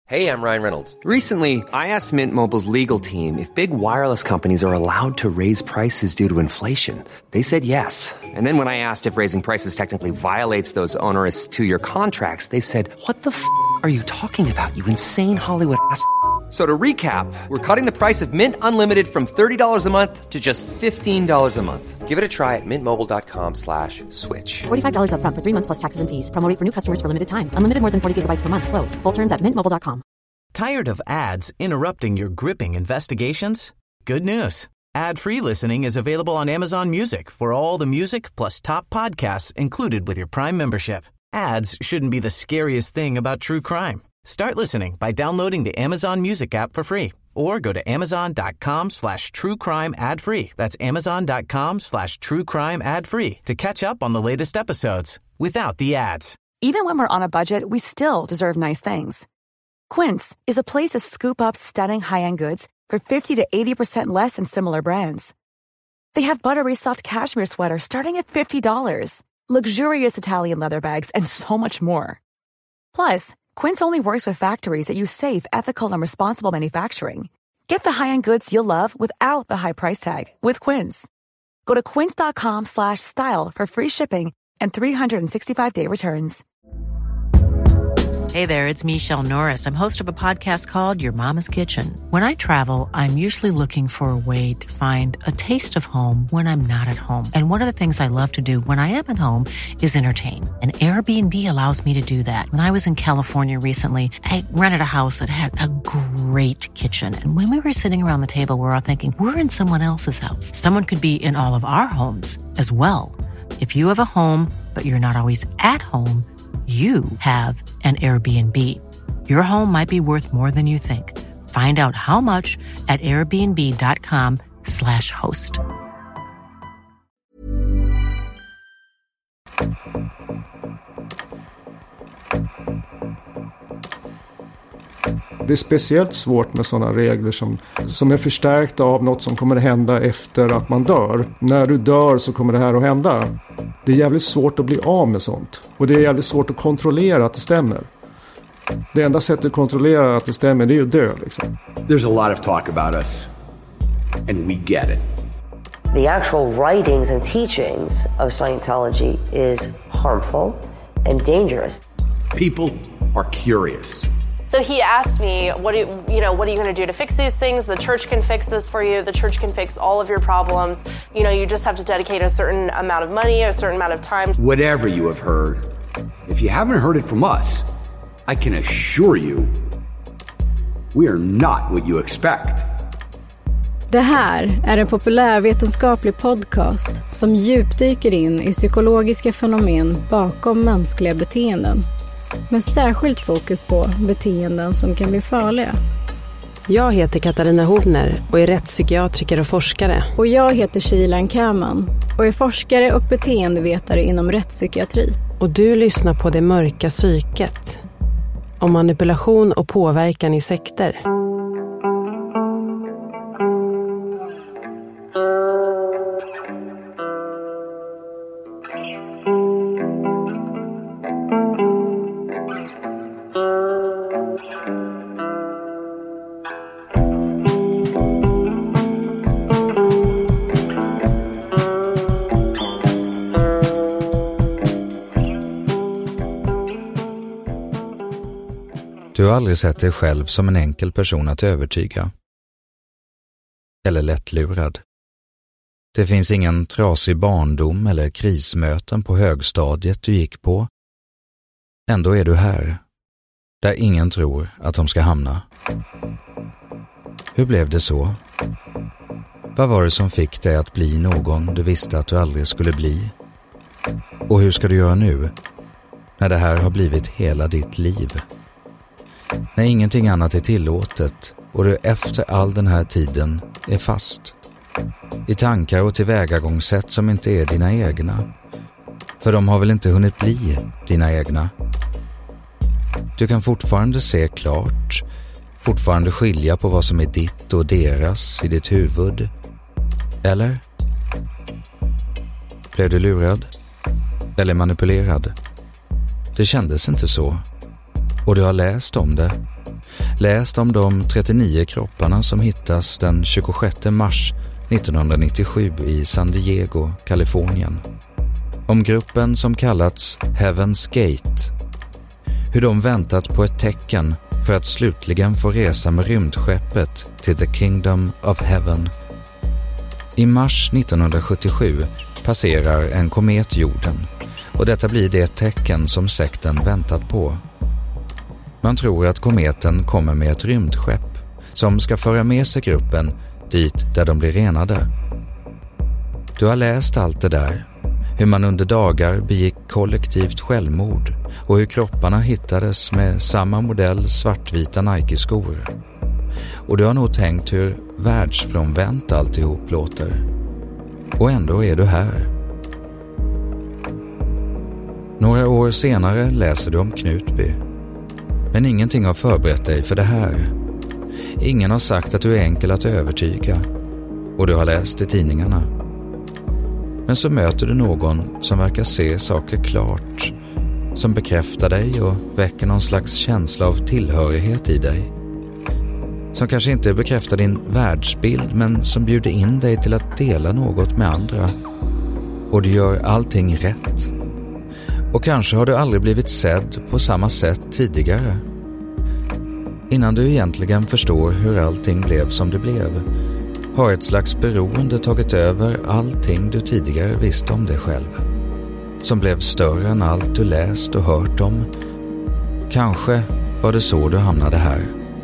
Hey, I'm Ryan Reynolds. Recently, I asked Mint Mobile's legal team if big wireless companies are allowed to raise prices due to inflation. They said yes. And then when I asked if raising prices technically violates those onerous two-year contracts, they said, "What the f*** are you talking about, you insane Hollywood ass?" So to recap, we're cutting the price of Mint Unlimited from $30 a month to just $15 a month. Give it a try at mintmobile.com/switch. $45 up front for 3 months plus taxes and fees. Promo rate for new customers for limited time. Unlimited more than 40 gigabytes per month. Slows full terms at mintmobile.com. Tired of ads interrupting your gripping investigations? Good news. Ad-free listening is available on Amazon Music for all the music plus top podcasts included with your Prime membership. Ads shouldn't be the scariest thing about true crime. Start listening by downloading the Amazon Music app for free or go to amazon.com/truecrime ad-free. That's amazon.com/truecrime ad-free to catch up on the latest episodes without the ads. Even when we're on a budget, we still deserve nice things. Quince is a place to scoop up stunning high-end goods for 50 to 80% less than similar brands. They have buttery soft cashmere sweaters starting at $50, luxurious Italian leather bags, and so much more. Plus, Quince only works with factories that use safe, ethical, and responsible manufacturing. Get the high-end goods you'll love without the high price tag with Quince. Go to quince.com/style for free shipping and 365-day returns. Hey there, it's Michelle Norris. I'm host of a podcast called Your Mama's Kitchen. When I travel, I'm usually looking for a way to find a taste of home when I'm not at home. And one of the things I love to do when I am at home is entertain. And Airbnb allows me to do that. When I was in California recently, I rented a house that had a great kitchen. And when we were sitting around the table, we were all thinking, we're in someone else's house. Someone could be in all of our homes as well. If you have a home, but you're not always at home, you have an Airbnb. Your home might be worth more than you think. Find out how much at airbnb.com/host. Det är speciellt svårt med sådana regler som är förstärkta av något som kommer att hända efter att man dör. När du dör så kommer det här att hända. Det är jävligt svårt att bli av med sånt. Och det är jävligt svårt att kontrollera att det stämmer. Det enda sättet att kontrollera att det stämmer, det är ju att dö liksom. There's a lot of talk about us. And we get it. The actual writings and teachings of Scientology is harmful and dangerous. People are curious. So he asked me, what are you going to do to fix these things? The church can fix this for you. The church can fix all of your problems. You just have to dedicate a certain amount of money, a certain amount of time. Whatever you have heard, if you haven't heard it from us, I can assure you, we are not what you expect. Det här är en populärvetenskaplig podcast som djupdyker in i psykologiska fenomen bakom mänskliga beteenden. Med särskilt fokus på beteenden som kan bli farliga. Jag heter Katarina Hovner och är rättspsykiatriker och forskare. Och jag heter Shilan Kaman och är forskare och beteendevetare inom rättspsykiatri. Och du lyssnar på Det mörka psyket. Om manipulation och påverkan i sekter. Du har aldrig sett dig själv som en enkel person att övertyga. Eller lättlurad. Det finns ingen trasig barndom eller krismöten på högstadiet du gick på. Ändå är du här, där ingen tror att de ska hamna. Hur blev det så? Vad var det som fick dig att bli någon du visste att du aldrig skulle bli? Och hur ska du göra nu, när det här har blivit hela ditt liv? När ingenting annat är tillåtet och du efter all den här tiden är fast. I tankar och tillvägagångssätt som inte är dina egna. För de har väl inte hunnit bli dina egna. Du kan fortfarande se klart, fortfarande skilja på vad som är ditt och deras i ditt huvud. Eller? Blev du lurad? Eller manipulerad? Det kändes inte så. Och du har läst om det. läst om de 39 kropparna som hittas den 26 mars 1997 i San Diego, Kalifornien. Om gruppen som kallats Heaven's Gate. Hur de väntat på ett tecken för att slutligen få resa med rymdskeppet till The Kingdom of Heaven. I mars 1977 passerar en komet jorden och detta blir det tecken som sekten väntat på. Man tror att kometen kommer med ett rymdskepp som ska föra med sig gruppen dit där de blir renade. Du har läst allt det där, hur man under dagar begick kollektivt självmord och hur kropparna hittades med samma modell svartvita Nike-skor. Och du har nog tänkt hur världsfrånvänt alltihop låter. Och ändå är du här. Några år senare läser du om Knutby. Men ingenting har förberett dig för det här. Ingen har sagt att du är enkel att övertyga. Och du har läst i tidningarna. Men så möter du någon som verkar se saker klart. Som bekräftar dig och väcker någon slags känsla av tillhörighet i dig. Som kanske inte bekräftar din världsbild men som bjuder in dig till att dela något med andra. Och du gör allting rätt. Och kanske har du aldrig blivit sedd på samma sätt tidigare. Innan du egentligen förstår hur allting blev som det blev, har ett slags beroende tagit över allting du tidigare visste om dig själv. Som blev större än allt du läst och hört om. Kanske var det så du hamnade här.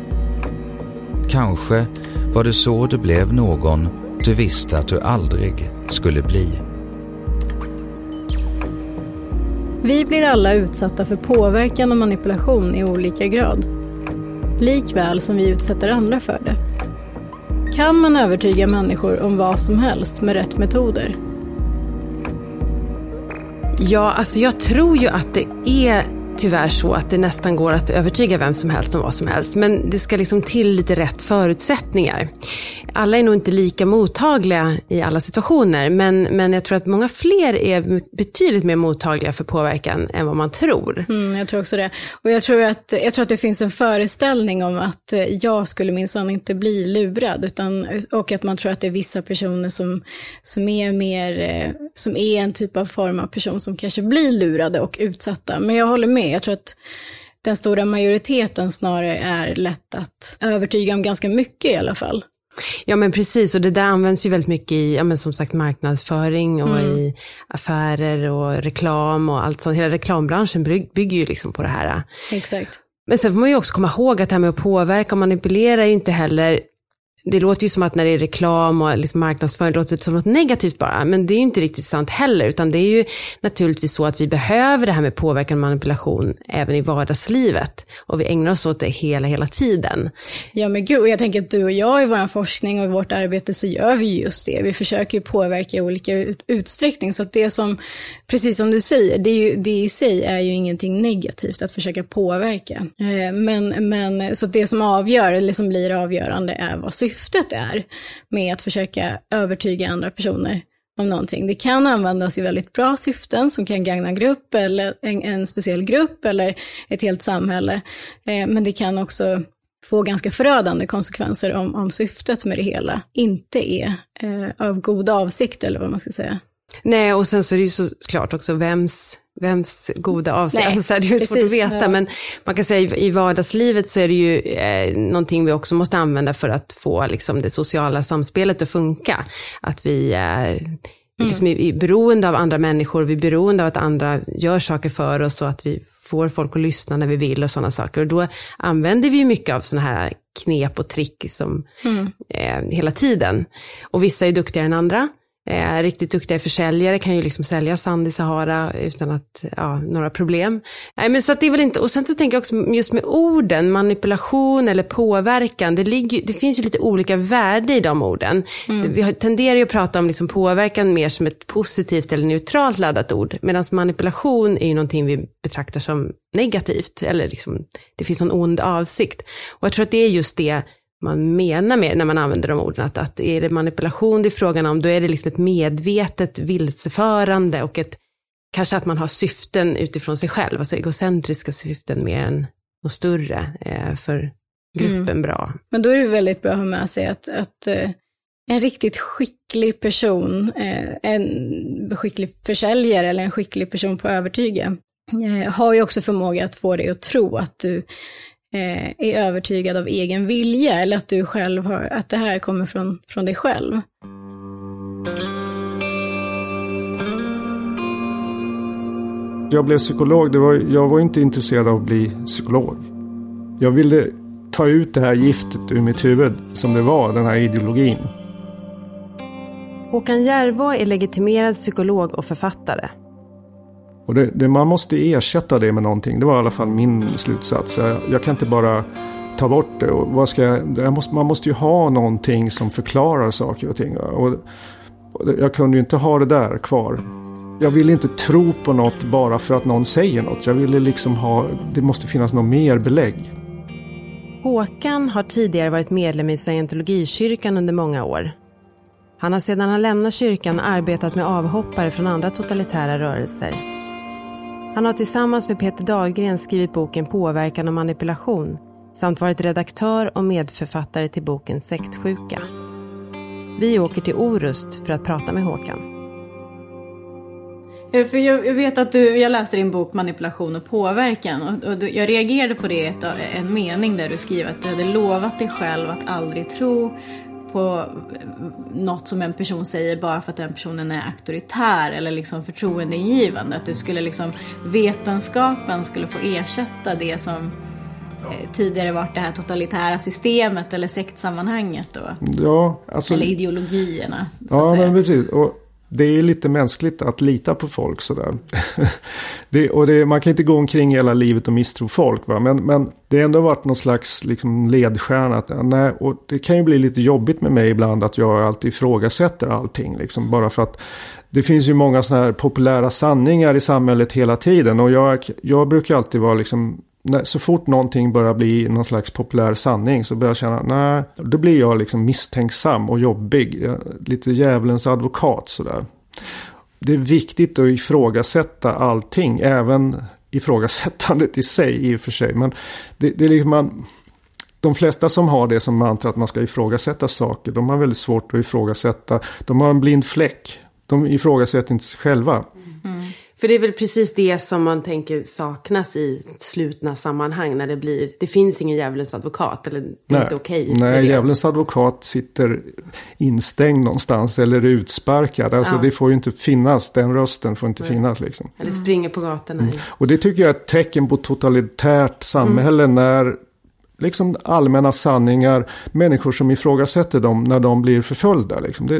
Kanske var det så du blev någon du visste att du aldrig skulle bli. Vi blir alla utsatta för påverkan och manipulation i olika grad. Likväl som vi utsätter andra för det. Kan man övertyga människor om vad som helst med rätt metoder? Ja, alltså jag tror ju att det är tyvärr så att det nästan går att övertyga vem som helst om vad som helst. Men det ska liksom till lite rätt förutsättningar. Alla är nog inte lika mottagliga i alla situationer. Men jag tror att många fler är betydligt mer mottagliga för påverkan än vad man tror. Jag tror också det. Och jag tror att det finns en föreställning om att jag skulle minsann inte bli lurad. Och att man tror att det är vissa personer som är en typ av form av person som kanske blir lurade och utsatta. Men jag håller med. Jag tror att den stora majoriteten snarare är lätt att övertyga om ganska mycket i alla fall. Ja men precis, och det där används ju väldigt mycket i, ja men som sagt, marknadsföring och i affärer och reklam och allt sånt. Hela reklambranschen bygger ju liksom på det här. Exakt. Men sen får man ju också komma ihåg att det här med att påverka och manipulera är ju inte heller, det låter ju som att när det är reklam och liksom marknadsföring, det låter som något negativt bara. Men det är ju inte riktigt sant heller. Utan det är ju naturligtvis så att vi behöver det här med påverkan och manipulation även i vardagslivet. Och vi ägnar oss åt det hela tiden. Ja men gud, och jag tänker att du och jag i vår forskning och i vårt arbete så gör vi just det. Vi försöker ju påverka i olika utsträckning. Så att det som, precis som du säger, det i sig är ju ingenting negativt att försöka påverka. Men så det som avgör, eller som blir avgörande, är vad syftet är med att försöka övertyga andra personer om någonting. Det kan användas i väldigt bra syften som kan gagna grupp eller en speciell grupp eller ett helt samhälle. Men det kan också få ganska förödande konsekvenser om syftet med det hela inte är av god avsikt eller vad man ska säga. Nej, och sen så är det ju såklart också vems goda avsikt. Alltså, det är ju svårt att veta, ja. Men man kan säga i vardagslivet så är det ju någonting vi också måste använda för att få liksom det sociala samspelet att funka. Att vi liksom är beroende av andra människor, vi är beroende av att andra gör saker för oss och att vi får folk att lyssna när vi vill och sådana saker. Och då använder vi ju mycket av sådana här knep och trick som hela tiden. Och vissa är duktigare än andra. Riktigt duktiga försäljare kan ju liksom sälja sand i Sahara utan att, några problem. Nej, men så att det är väl inte, och sen så tänker jag också just med orden, manipulation eller påverkan, det finns ju lite olika värde i de orden. Vi tenderar ju att prata om liksom påverkan mer som ett positivt eller neutralt laddat ord, medan manipulation är ju någonting vi betraktar som negativt, eller liksom, det finns någon ond avsikt. Och jag tror att det är just det man menar med när man använder de orden, att är det manipulation det är frågan om, då är det liksom ett medvetet vilseförande och kanske att man har syften utifrån sig själv, alltså egocentriska syften mer än något större för gruppen bra. Men då är det väldigt bra att ha med sig att en riktigt skicklig person, en skicklig försäljare eller en skicklig person på att övertyga har ju också förmåga att få dig att tro att du är övertygad av egen vilja, eller att du själv att det här kommer från dig själv. Jag blev psykolog, jag var inte intresserad av att bli psykolog. Jag ville ta ut det här giftet ur mitt huvud som det var, den här ideologin. Håkan Järvå är legitimerad psykolog och författare. Och man måste ersätta det med någonting. Det var i alla fall min slutsats. Jag kan inte bara ta bort det. Och man måste ju ha någonting som förklarar saker och ting. Och jag kunde ju inte ha det där kvar. Jag ville inte tro på något bara för att någon säger något. Jag ville liksom det måste finnas något mer belägg. Håkan har tidigare varit medlem i Scientologikyrkan under många år. Han har sedan han lämnat kyrkan arbetat med avhoppare från andra totalitära rörelser. Han har tillsammans med Peter Dahlgren skrivit boken Påverkan och manipulation samt varit redaktör och medförfattare till boken Sektsjuka. Vi åker till Orust för att prata med Håkan. För jag vet att jag läste din bok Manipulation och påverkan och jag reagerade på det, en mening där du skriver att du hade lovat dig själv att aldrig tro på något som en person säger bara för att den personen är auktoritär eller liksom förtroendeingivande. Att du skulle liksom, vetenskapen skulle få ersätta det som tidigare varit det här totalitära systemet eller sektsammanhanget då. Ja, alltså, eller ideologierna. Så att säga. Men precis. Och det är lite mänskligt att lita på folk sådär. Man kan inte gå omkring hela livet och misstro folk. Va? Men det har ändå varit någon slags liksom ledstjärna. Och det kan ju bli lite jobbigt med mig ibland att jag alltid ifrågasätter allting. Liksom, bara för att det finns ju många såna här populära sanningar i samhället hela tiden. Och jag brukar alltid vara liksom... Så fort någonting börjar bli någon slags populär sanning så börjar jag känna, då blir jag liksom misstänksam och jobbig. Lite djävulens advokat sådär. Det är viktigt att ifrågasätta allting, även ifrågasättandet i sig i och för sig. Men det är liksom de flesta som har det som mantra att man ska ifrågasätta saker, de har väldigt svårt att ifrågasätta. De har en blind fläck. De ifrågasätter inte sig själva. Mm. För det är väl precis det som man tänker saknas i slutna sammanhang när det finns ingen djävulens advokat eller det är inte okej. Nej, djävulens advokat sitter instängd någonstans eller är utsparkad. Alltså det får ju inte finnas, den rösten får inte finnas liksom. Eller springer på gatorna. Och det tycker jag är ett tecken på totalitärt samhälle när liksom allmänna sanningar, människor som ifrågasätter dem när de blir förföljda. Liksom.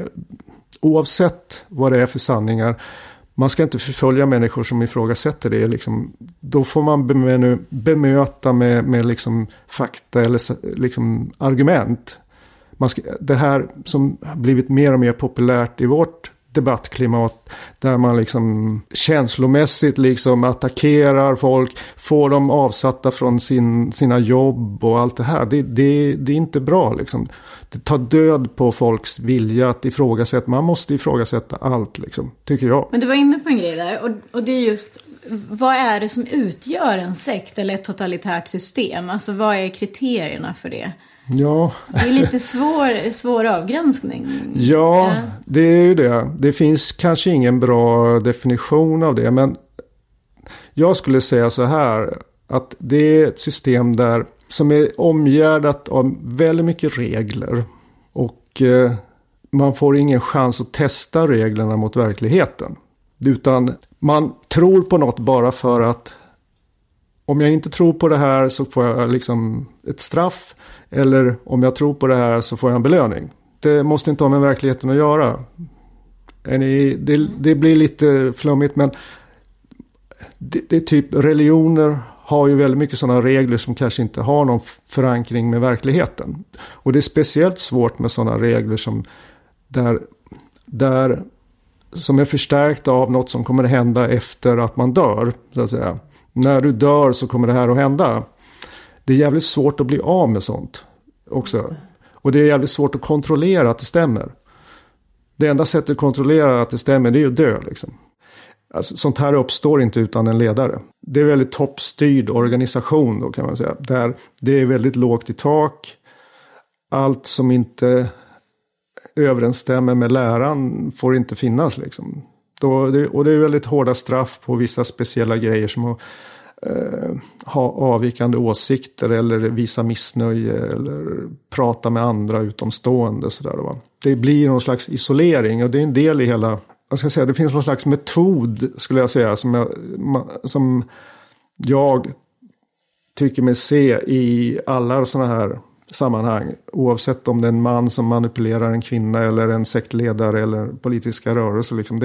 Oavsett vad det är för sanningar. Man ska inte förfölja människor som ifrågasätter det. Liksom, då får man bemöta med liksom fakta eller liksom argument. Det här som har blivit mer och mer populärt i vårt debattklimat, där man liksom känslomässigt liksom attackerar folk, får dem avsatta från sina jobb och allt det här. Det är inte bra liksom. Det tar död på folks vilja att ifrågasätta. Man måste ifrågasätta allt liksom, tycker jag. Men du var inne på en grej där och det är just, vad är det som utgör en sekt eller ett totalitärt system? Alltså vad är kriterierna för det? Ja. Det är lite svår avgränsning. Ja, det är ju det. Det finns kanske ingen bra definition av det, men jag skulle säga så här att det är ett system som är omgärdat av väldigt mycket regler och man får ingen chans att testa reglerna mot verkligheten. Utan man tror på något bara för att om jag inte tror på det här så får jag liksom ett straff, eller om jag tror på det här så får jag en belöning. Det måste inte ha med verkligheten att göra. Det blir lite flummigt, men det är typ religioner har ju väldigt mycket sådana regler som kanske inte har någon förankring med verkligheten. Och det är speciellt svårt med sådana regler som som är förstärkta av något som kommer att hända efter att man dör, så att säga. När du dör så kommer det här att hända. Det är jävligt svårt att bli av med sånt också. Och det är jävligt svårt att kontrollera att det stämmer. Det enda sättet att kontrollera att det stämmer, det är ju att dö liksom. Alltså, sånt här uppstår inte utan en ledare. Det är en väldigt toppstyrd organisation då, kan man säga. Där det är väldigt lågt i tak. Allt som inte överensstämmer med läran får inte finnas liksom. Och det är väldigt hårda straff på vissa speciella grejer som att ha avvikande åsikter eller visa missnöje eller prata med andra utomstående. Sådär, va? Det blir någon slags isolering och det är en del i hela... Jag ska säga, det finns någon slags metod, skulle jag säga, som jag tycker mig se i alla sådana här sammanhang. Oavsett om det är en man som manipulerar en kvinna eller en sektledare eller politiska rörelser. Liksom.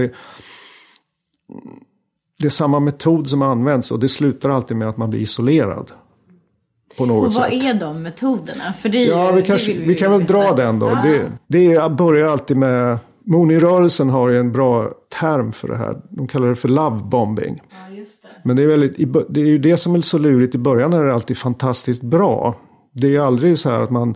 Det är samma metod som används och det slutar alltid med att man blir isolerad. På något sätt. Och vad är de metoderna? För det är vi kan väl dra den då. Det börjar alltid med... Moni-rörelsen har ju en bra term för det här. De kallar det för love bombing. Ja, just det. Men det är ju det som är så lurigt. I början är det alltid fantastiskt bra. Det är aldrig så här att man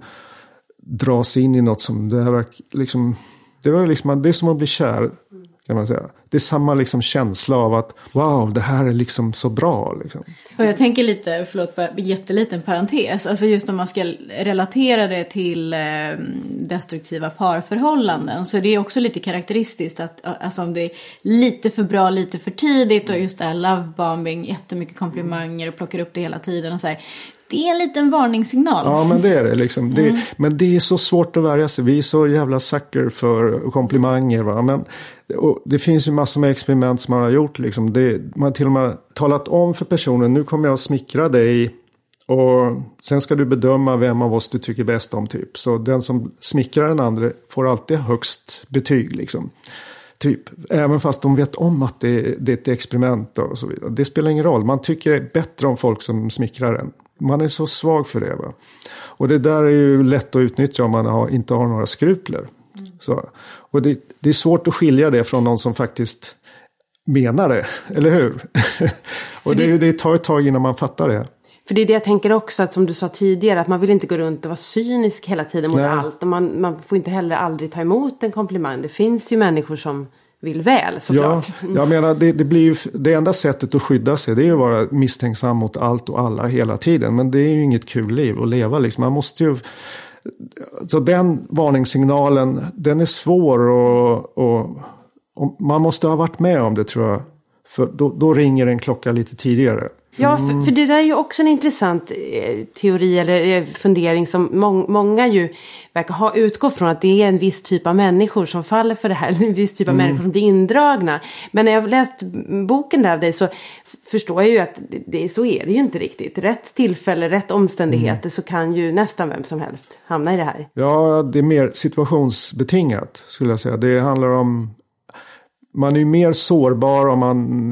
dras in i något som det här liksom... Det är som att bli kär, kan man säga. Det är samma liksom känsla av att wow, det här är liksom så bra. Liksom. Och jag tänker lite, jätteliten parentes. Alltså just om man ska relatera det till destruktiva parförhållanden. Så det är också lite karaktäristiskt att alltså, om det är lite för bra, lite för tidigt. Och just det här lovebombing, jättemycket komplimanger och plockar upp det hela tiden och så här. Det är en liten varningssignal. Ja, men det är det liksom. Men det är så svårt att värja sig. Vi är så jävla sucker för komplimanger. Va? Men det finns ju massor med experiment som man har gjort. Liksom. Man har till och med talat om för personen, nu kommer jag att smickra dig. Och sen ska du bedöma vem av oss du tycker bäst om typ. Så den som smickrar den andra får alltid högst betyg liksom. Typ, även fast de vet om att det är ett experiment och så vidare. Det spelar ingen roll. Man tycker det är bättre om folk som smickrar en. Man är så svag för det. Va? Och det där är ju lätt att utnyttja om man inte har några skrupler. Så. Och det är svårt att skilja det från någon som faktiskt menar det. Eller hur? Och det tar ett tag innan man fattar det. För det är det jag tänker också, att som du sa tidigare, att man vill inte gå runt och vara cynisk hela tiden mot allt. Och man får inte heller aldrig ta emot en komplimang. Det finns ju människor som vill väl, såklart. Ja, jag menar, det blir ju, det enda sättet att skydda sig, det är ju att vara misstänksam mot allt och alla hela tiden. Men det är ju inget kul liv att leva liksom. Man måste ju... Så den varningssignalen, den är svår och man måste ha varit med om det, tror jag. För då ringer en klocka lite tidigare. Ja, för det där är ju också en intressant teori eller fundering som många ju verkar utgå från, att det är en viss typ av människor som faller för det här, en viss typ av människor som blir indragna. Men när jag har läst boken där av dig så förstår jag ju att så är det ju inte riktigt. Rätt tillfälle, rätt omständigheter så kan ju nästan vem som helst hamna i det här. Ja, det är mer situationsbetingat skulle jag säga. Det handlar om, man är ju mer sårbar om man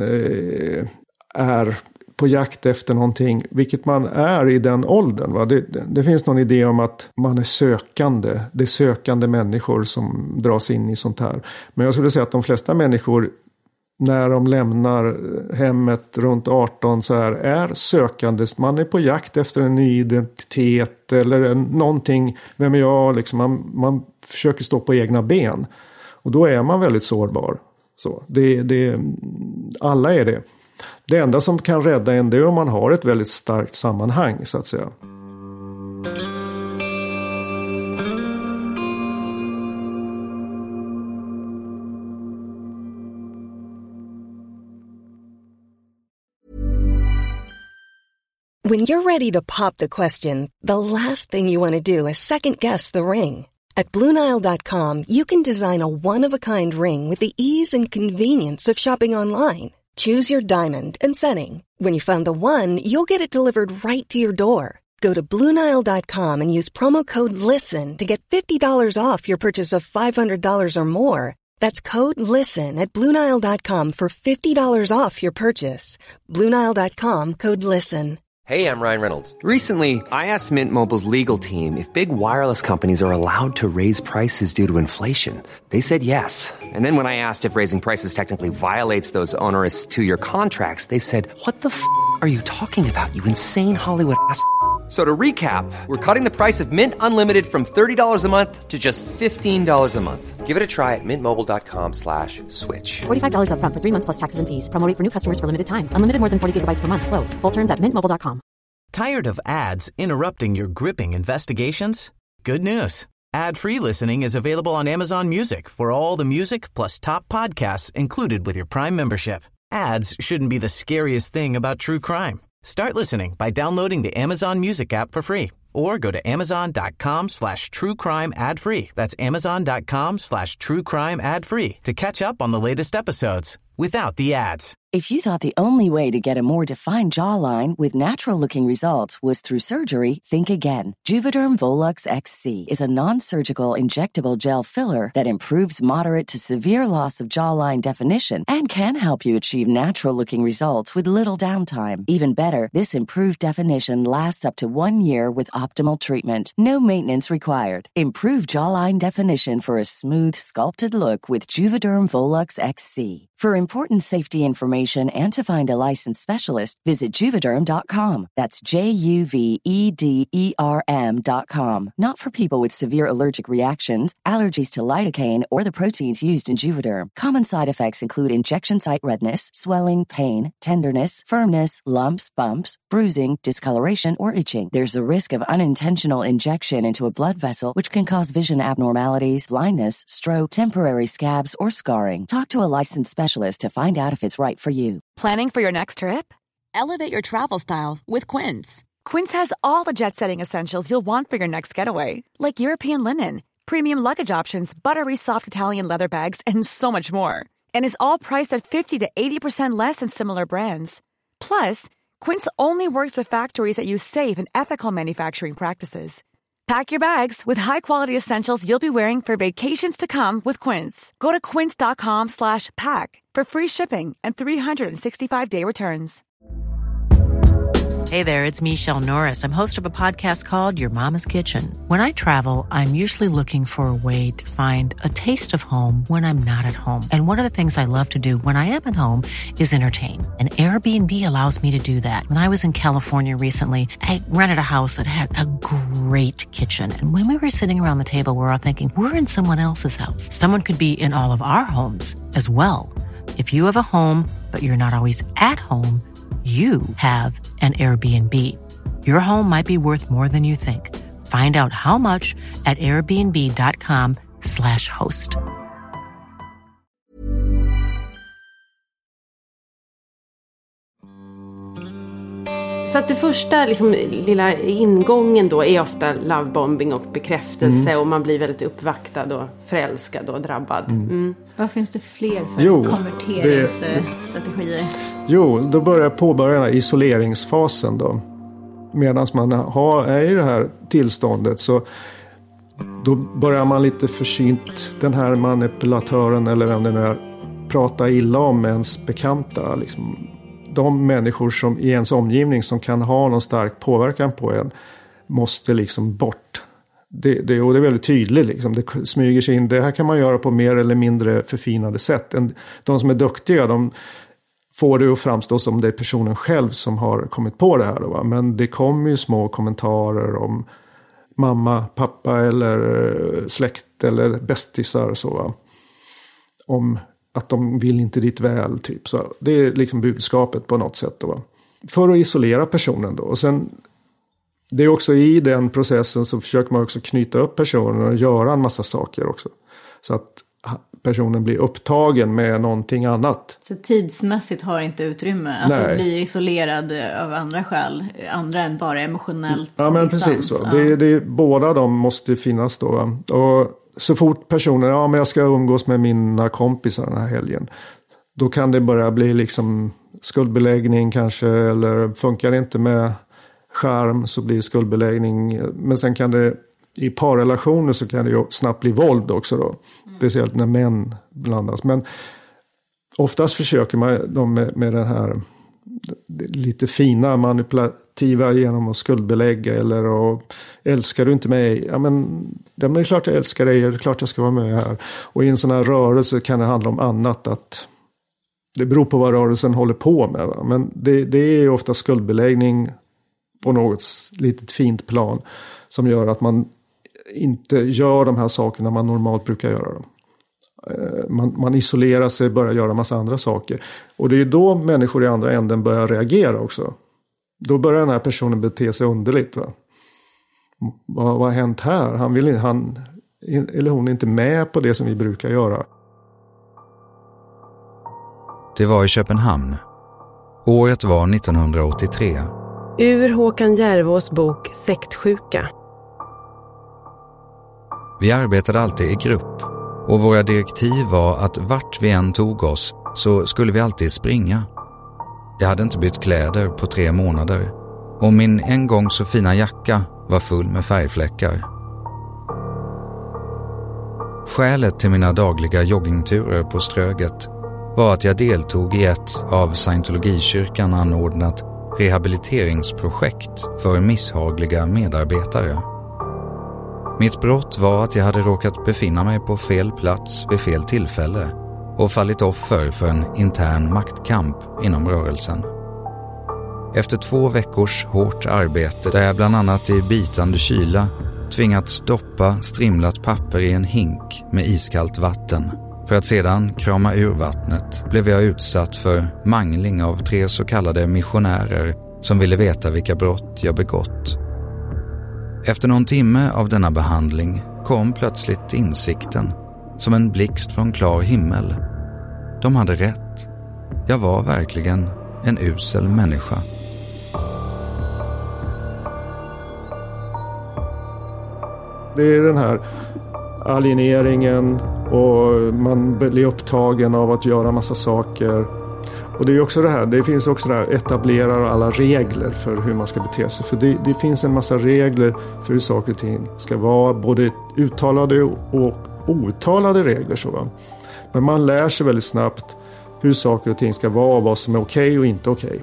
är på jakt efter någonting, vilket man är i den åldern. Va? Det finns någon idé om att man är sökande. Det är sökande människor som dras in i sånt här. Men jag skulle säga att de flesta människor, när de lämnar hemmet runt 18 så här, är sökande. Man är på jakt efter en ny identitet eller någonting. Vem är jag? Liksom man försöker stå på egna ben. Och då är man väldigt sårbar. Så, alla är det. Det enda som kan rädda en, det är om man har ett väldigt starkt sammanhang, så att säga. When you're ready to pop the question, the last thing you want to do is second-guess the ring. At BlueNile.com, you can design a one-of-a-kind ring with the ease and convenience of shopping online. Choose your diamond and setting. When you find the one, you'll get it delivered right to your door. Go to BlueNile.com and use promo code LISTEN to get $50 off your purchase of $500 or more. That's code LISTEN at BlueNile.com for $50 off your purchase. BlueNile.com, code LISTEN. Hey, I'm Ryan Reynolds. Recently, I asked Mint Mobile's legal team if big wireless companies are allowed to raise prices due to inflation. They said yes. And then when I asked if raising prices technically violates those onerous two-year contracts, they said, "What the f*** are you talking about, you insane Hollywood ass?" So to recap, we're cutting the price of Mint Unlimited from $30 a month to just $15 a month. Give it a try at mintmobile.com/switch. $45 up front for 3 months plus taxes and fees. Promo rate for new customers for limited time. Unlimited more than 40 gigabytes per month. Slows full terms at mintmobile.com. Tired of ads interrupting your gripping investigations? Good news. Ad-free listening is available on Amazon Music for all the music plus top podcasts included with your Prime membership. Ads shouldn't be the scariest thing about true crime. Start listening by downloading the Amazon Music app for free or go to amazon.com/truecrime ad-free. That's amazon.com/truecrime ad-free to catch up on the latest episodes without the ads. If you thought the only way to get a more defined jawline with natural-looking results was through surgery, think again. Juvederm Volux XC is a non-surgical injectable gel filler that improves moderate to severe loss of jawline definition and can help you achieve natural-looking results with little downtime. Even better, this improved definition lasts up to 1 year with optimal treatment. No maintenance required. Improve jawline definition for a smooth, sculpted look with Juvederm Volux XC. For important safety information and to find a licensed specialist, visit Juvederm.com. That's JUVEDERM.com. Not for people with severe allergic reactions, allergies to lidocaine, or the proteins used in Juvederm. Common side effects include injection site redness, swelling, pain, tenderness, firmness, lumps, bumps, bruising, discoloration, or itching. There's a risk of unintentional injection into a blood vessel, which can cause vision abnormalities, blindness, stroke, temporary scabs, or scarring. Talk to a licensed specialist to find out if it's right for you. Planning for your next trip? Elevate your travel style with Quince. Quince has all the jet-setting essentials you'll want for your next getaway, like European linen, premium luggage options, buttery soft Italian leather bags, and so much more. And is all priced at 50 to 80% less than similar brands. Plus, Quince only works with factories that use safe and ethical manufacturing practices. Pack your bags with high-quality essentials you'll be wearing for vacations to come with Quince. Go to quince.com/pack for free shipping and 365-day returns. Hey there, it's Michelle Norris. I'm host of a podcast called Your Mama's Kitchen. When I travel, I'm usually looking for a way to find a taste of home when I'm not at home. And one of the things I love to do when I am at home is entertain. And Airbnb allows me to do that. When I was in California recently, I rented a house that had a great kitchen. And when we were sitting around the table, we're all thinking, we're in someone else's house. Someone could be in all of our homes as well. If you have a home, but you're not always at home, you have an Airbnb. Your home might be worth more than you think. Find out how much at airbnb.com/host. Så att det första liksom, lilla ingången då är ofta lovebombing och bekräftelse och man blir väldigt uppvaktad och förälskad och drabbad. Vad finns det fler för konverteringsstrategier? Då påbörjar den här isoleringsfasen då. Medan man är i det här tillståndet så då börjar man lite försynt, den här manipulatören eller vem det nu är, prata illa om ens bekanta liksom. De människor som i ens omgivning som kan ha någon stark påverkan på en måste liksom bort. Det är väldigt tydligt liksom. Det smyger sig in. Det här kan man göra på mer eller mindre förfinade sätt. De som är duktiga, de får det att framstå som det är personen själv som har kommit på det här då, va? Men det kommer ju små kommentarer om mamma, pappa eller släkt eller bästisar så, va? Om att de vill inte ditt väl typ. Så det är liksom budskapet på något sätt då, va? För att isolera personen då. Och sen det är också i den processen så försöker man också knyta upp personen och göra en massa saker också. Så att personen blir upptagen med någonting annat. Så tidsmässigt har inte utrymme. Alltså blir isolerad av andra skäl. Andra än bara emotionellt men distans. Precis så. Ja. Båda de måste finnas då. Va? Och så fort personen, men jag ska umgås med mina kompisar den här helgen. Då kan det börja bli liksom skuldbeläggning kanske. Eller funkar det inte med skärm så blir det skuldbeläggning. Men sen kan det, i parrelationer så kan det ju snabbt bli våld också då. Speciellt när män blandas. Men oftast försöker man med den här lite fina manipulativa genom att skuldbelägga eller och älskar du inte mig? Ja men det är klart jag älskar dig, det är klart jag ska vara med här. Och i en sån här rörelse kan det handla om annat, att det beror på vad rörelsen håller på med. Va? Men det är ofta skuldbeläggning på något litet fint plan som gör att man inte gör de här sakerna man normalt brukar göra dem. Man isolerar sig, börjar göra massa andra saker. Och det är då människor i andra änden börjar reagera också. Då börjar den här personen bete sig underligt. Va? Vad har hänt här? Han eller hon är inte med på det som vi brukar göra. Det var i Köpenhamn. Året var 1983. Ur Håkan Järvås bok Sektsjuka. Vi arbetade alltid i grupp och våra direktiv var att vart vi än tog oss så skulle vi alltid springa. Jag hade inte bytt kläder på 3 månader och min en gång så fina jacka var full med färgfläckar. Skälet till mina dagliga joggingturer på Ströget var att jag deltog i ett av Scientologikyrkan anordnat rehabiliteringsprojekt för misshagliga medarbetare. Mitt brott var att jag hade råkat befinna mig på fel plats vid fel tillfälle och fallit offer för en intern maktkamp inom rörelsen. Efter 2 veckors hårt arbete där jag bland annat i bitande kyla tvingats doppa strimlat papper i en hink med iskallt vatten för att sedan krama ur vattnet blev jag utsatt för mangling av 3 så kallade missionärer som ville veta vilka brott jag begått. Efter någon timme av denna behandling kom plötsligt insikten som en blixt från klar himmel. De hade rätt. Jag var verkligen en usel människa. Det är den här alieneringen och man blir upptagen av att göra massa saker. Och det är också det här, det finns också det här etablerar alla regler för hur man ska bete sig. För det finns en massa regler för hur saker och ting ska vara, både uttalade och outtalade regler. Så va? Men man lär sig väldigt snabbt hur saker och ting ska vara, vad som är okej och inte okej.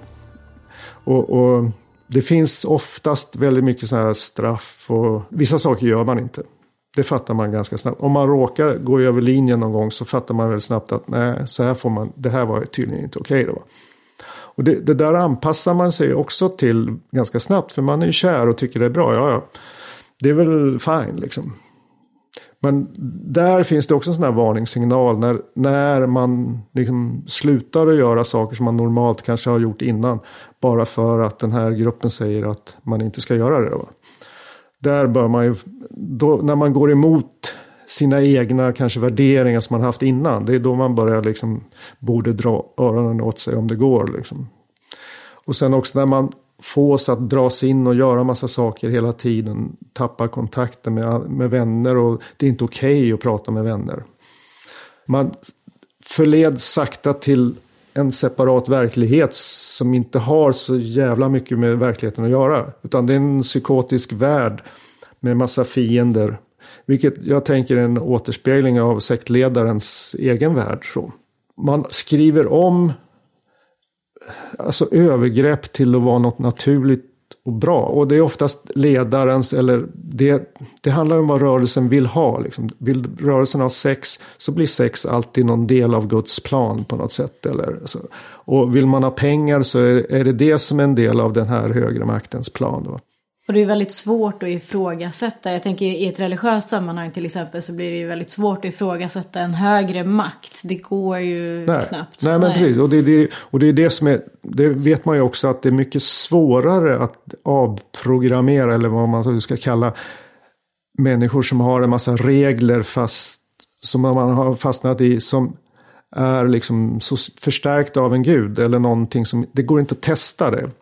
Och det finns oftast väldigt mycket så här straff och vissa saker gör man inte. Det fattar man ganska snabbt. Om man råkar gå över linjen någon gång så fattar man väldigt snabbt att nej, så här får man, det här var tydligen inte okej då. Och det där anpassar man sig också till ganska snabbt, för man är ju kär och tycker det är bra. Ja. Det är väl fine liksom. Men där finns det också en sån här varningssignal när man liksom slutar att göra saker som man normalt kanske har gjort innan, bara för att den här gruppen säger att man inte ska göra det då. Där bör man ju, när man går emot sina egna kanske värderingar som man haft innan, det är då man börjar liksom, borde dra öronen åt sig om det går liksom. Och sen också när man fås att dras in och göra massa saker hela tiden, tappa kontakten med vänner, och det är inte okej att prata med vänner. Man förleds sakta till en separat verklighet som inte har så jävla mycket med verkligheten att göra. Utan det är en psykotisk värld med massa fiender. Vilket jag tänker är en återspegling av sektledarens egen värld. Så. Man skriver om alltså övergrepp till att vara något naturligt och bra. Och det är oftast ledarens, eller det handlar om vad rörelsen vill ha. Liksom. Vill rörelsen ha sex, så blir sex alltid någon del av Guds plan på något sätt. Eller så. Och vill man ha pengar, så är det som är en del av den här högre maktens plan då. Och det är väldigt svårt att ifrågasätta. Jag tänker i ett religiöst sammanhang till exempel, så blir det ju väldigt svårt att ifrågasätta en högre makt. Det går ju knappt. Nej, men precis. Och det är det som är, det vet man ju också, att det är mycket svårare att avprogrammera, eller vad man ska kalla människor som har en massa regler som man har fastnat i, som är liksom så förstärkt av en gud eller någonting som, det går inte att testa det.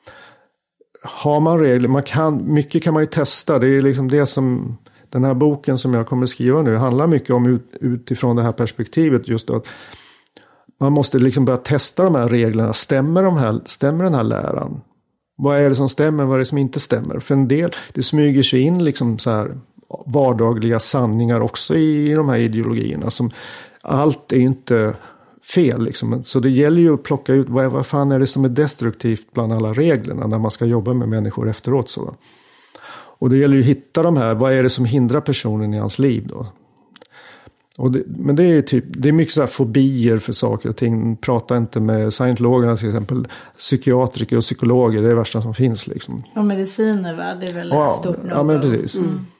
Har man regler, mycket kan man ju testa. Det är liksom det som den här boken som jag kommer skriva nu handlar mycket om, utifrån det här perspektivet, just då att man måste liksom börja testa de här reglerna. Stämmer den här läran? Vad är det som stämmer? Vad är det som inte stämmer? För en del, det smyger sig in liksom så här vardagliga sanningar också i de här ideologierna. Som, allt är inte fel liksom. Så det gäller ju att plocka ut vad fan är det som är destruktivt bland alla reglerna när man ska jobba med människor efteråt så. Och det gäller ju att hitta de här, vad är det som hindrar personen i hans liv då? Men det är mycket så här fobier för saker och ting. Prata inte med scientologerna till exempel. Psykiatriker och psykologer, det är det värsta som finns liksom. Och mediciner, va? Det är väl ett stort no-go. Ja, men precis.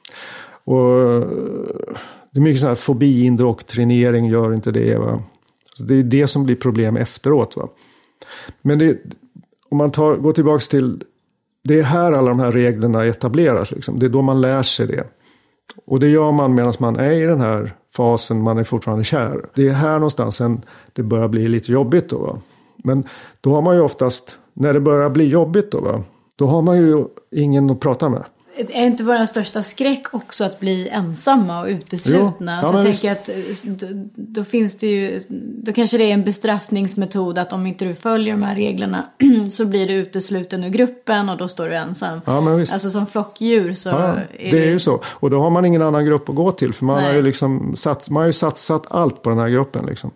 Och det är mycket så här fobiindoktrinering, gör inte det, va. Så det är det som blir problem efteråt, va. Men om man går tillbaka till, det är här alla de här reglerna etableras liksom. Det är då man lär sig det. Och det gör man medan man är i den här fasen, man är fortfarande kär. Det är här någonstans sen det börjar bli lite jobbigt då, va? Men då har man ju oftast, när det börjar bli jobbigt då, va? Då har man ju ingen att prata med. Är inte vår största skräck också att bli ensamma och uteslutna? Jo, så jag tänker att då finns det ju, då kanske det är en bestraffningsmetod att om inte du följer de här reglerna så blir du utesluten ur gruppen och då står du ensam. Ja, men visst. Alltså som flockdjur så det är ju så. Och då har man ingen annan grupp att gå till, för man har ju liksom satsat allt på den här gruppen liksom.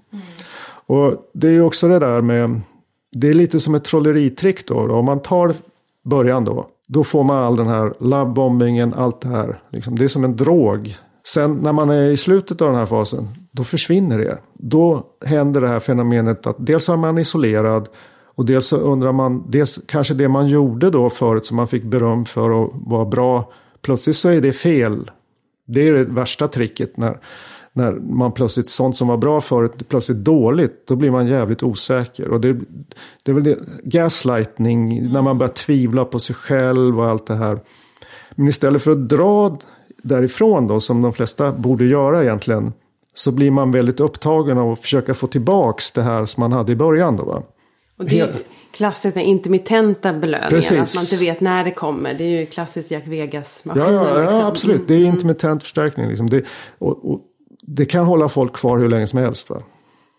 Och det är ju också det där med, det är lite som ett trolleritrick då. Om man tar början då får man all den här lovebombingen, allt det här. Liksom. Det är som en drog. Sen när man är i slutet av den här fasen, då försvinner det. Då händer det här fenomenet att dels är man isolerad och dels så undrar man, dels kanske det man gjorde då förut som man fick beröm för att vara bra, plötsligt så är det fel. Det är det värsta tricket när man plötsligt, sånt som var bra förut, plötsligt dåligt, då blir man jävligt osäker. Och det är väl det, gaslightning, när man börjar tvivla på sig själv och allt det här. Men istället för att dra därifrån då, som de flesta borde göra egentligen, så blir man väldigt upptagen av att försöka få tillbaks det här som man hade i början då, va? Och det är ju klassiskt den intermittenta belöningen. Precis. Att man inte vet när det kommer. Det är ju klassiskt Jack Vegas-maskinen. Ja, liksom. absolut. Det är intermittent förstärkning liksom. Det kan hålla folk kvar hur länge som helst, va?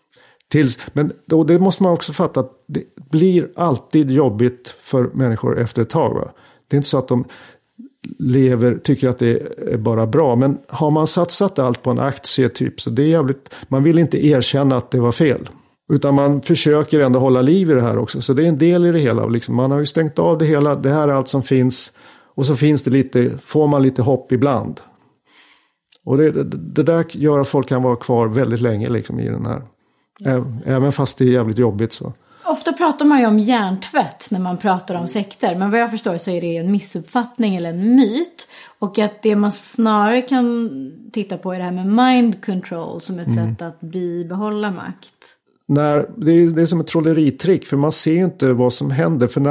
Men då, det måste man också fatta att det blir alltid jobbigt för människor efter ett tag, va? Det är inte så att de tycker att det är bara bra. Men har man satsat allt på en aktie typ, så det är jävligt, man vill inte erkänna att det var fel. Utan man försöker ändå hålla liv i det här också. Så det är en del i det hela. Liksom, man har ju stängt av det hela. Det här är allt som finns. Och så finns det får man lite hopp ibland. Och det där gör att folk kan vara kvar väldigt länge liksom, i den här. Yes. Även fast det är jävligt jobbigt så. Ofta pratar man ju om hjärntvätt när man pratar om sekter. Men vad jag förstår så är det en missuppfattning eller en myt. Och att det man snarare kan titta på är det här med mind control som ett sätt att bibehålla makt. Det är som ett trolleritrick, för man ser ju inte vad som händer. För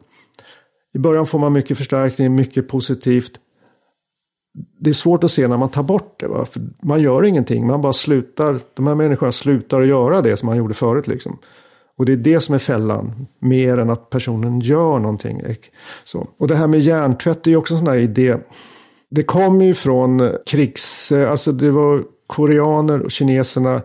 i början får man mycket förstärkning, mycket positivt. Det är svårt att se när man tar bort det, va? För man gör ingenting, man bara slutar. De här människorna slutar att göra det som man gjorde förut liksom. Och det är det som är fällan, mer än att personen gör någonting. Så. Och det här med hjärntvätt är ju också en sån här idé. Det kom ju från alltså det var koreaner och kineserna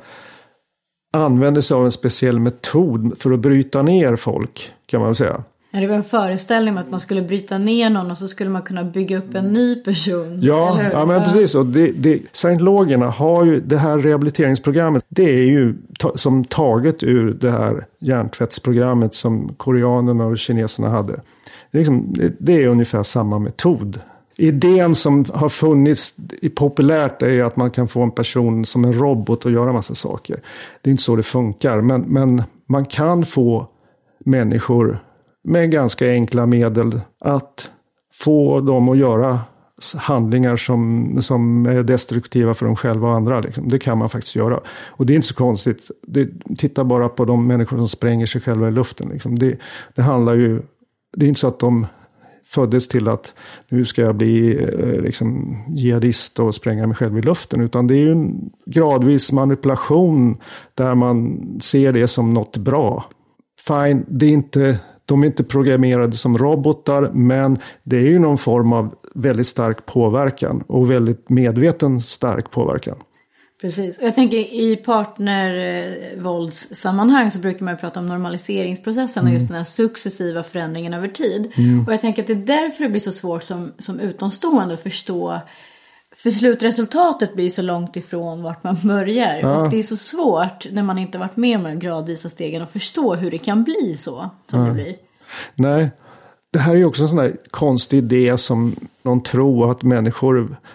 använde sig av en speciell metod för att bryta ner folk, kan man väl säga. Ja, det var en föreställning om att man skulle bryta ner någon och så skulle man kunna bygga upp en ny person. Ja men precis. Och scientologerna har ju det här rehabiliteringsprogrammet. Det är ju som taget ur det här hjärntvättsprogrammet som koreanerna och kineserna hade. Det är ungefär samma metod. Idén som har funnits populärt är att man kan få en person som en robot att göra massa saker. Det är inte så det funkar. Men man kan få människor med ganska enkla medel att få dem att göra handlingar som är destruktiva för dem själva och andra. Liksom. Det kan man faktiskt göra. Och det är inte så konstigt. Titta bara på de människor som spränger sig själva i luften. Liksom. Det handlar ju... Det är inte så att de föddes till att nu ska jag bli liksom jihadist och spränga mig själv i luften. Utan det är ju en gradvis manipulation där man ser det som något bra. Fine, de är inte programmerade som robotar, men det är ju någon form av väldigt stark påverkan och väldigt medveten stark påverkan. Precis. Och jag tänker i partnervåldssammanhang så brukar man prata om normaliseringsprocessen och just den här successiva förändringen över tid. Och jag tänker att det är därför det blir så svårt som utomstående att förstå. För slutresultatet blir så långt ifrån vart man börjar. Ja. Och det är så svårt när man inte varit med om de gradvisa stegen att förstå hur det kan bli så som det blir. Nej, det här är ju också en sån där konstig idé som någon tror att människor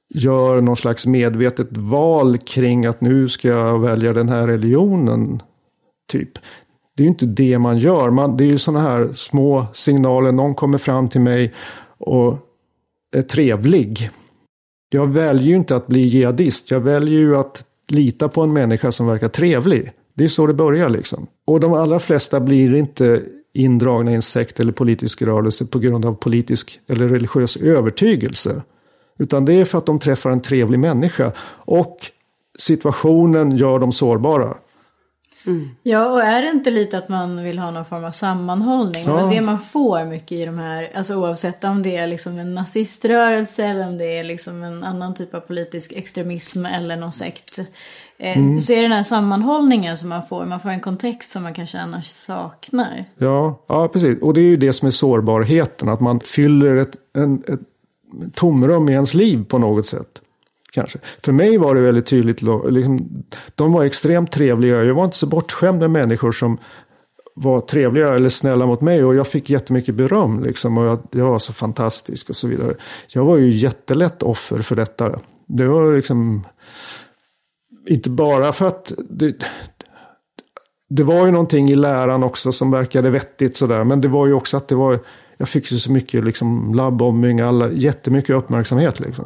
gör någon slags medvetet val kring att nu ska jag välja den här religionen typ. Det är ju inte det man gör. Det är ju såna här små signaler. Någon kommer fram till mig och är trevlig. Jag väljer ju inte att bli jihadist. Jag väljer ju att lita på en människa som verkar trevlig. Det är så det börjar liksom. Och de allra flesta blir inte indragna i en sekt eller politisk rörelse på grund av politisk eller religiös övertygelse. Utan det är för att de träffar en trevlig människa. Och situationen gör dem sårbara. Mm. Ja, och är det inte lite att man vill ha någon form av sammanhållning? Ja. Det man får mycket i de här, alltså oavsett om det är liksom en naziströrelse eller om det är liksom en annan typ av politisk extremism eller någon sekt. Så är det den här sammanhållningen som man får en kontext som man kanske annars saknar. Ja, precis. Och det är ju det som är sårbarheten, att man fyller ett tomrum i ens liv på något sätt. Kanske. För mig var det väldigt tydligt, liksom, de var extremt trevliga. Jag var inte så bortskämd med människor som var trevliga eller snälla mot mig. Och jag fick jättemycket beröm. Liksom, och jag var så fantastisk och så vidare. Jag var ju jättelätt offer för detta. Det var liksom inte bara för att det var ju någonting i läran också som verkade vettigt sådär. Men det var ju också att jag fick ju så mycket liksom, labbbombing, jättemycket uppmärksamhet liksom.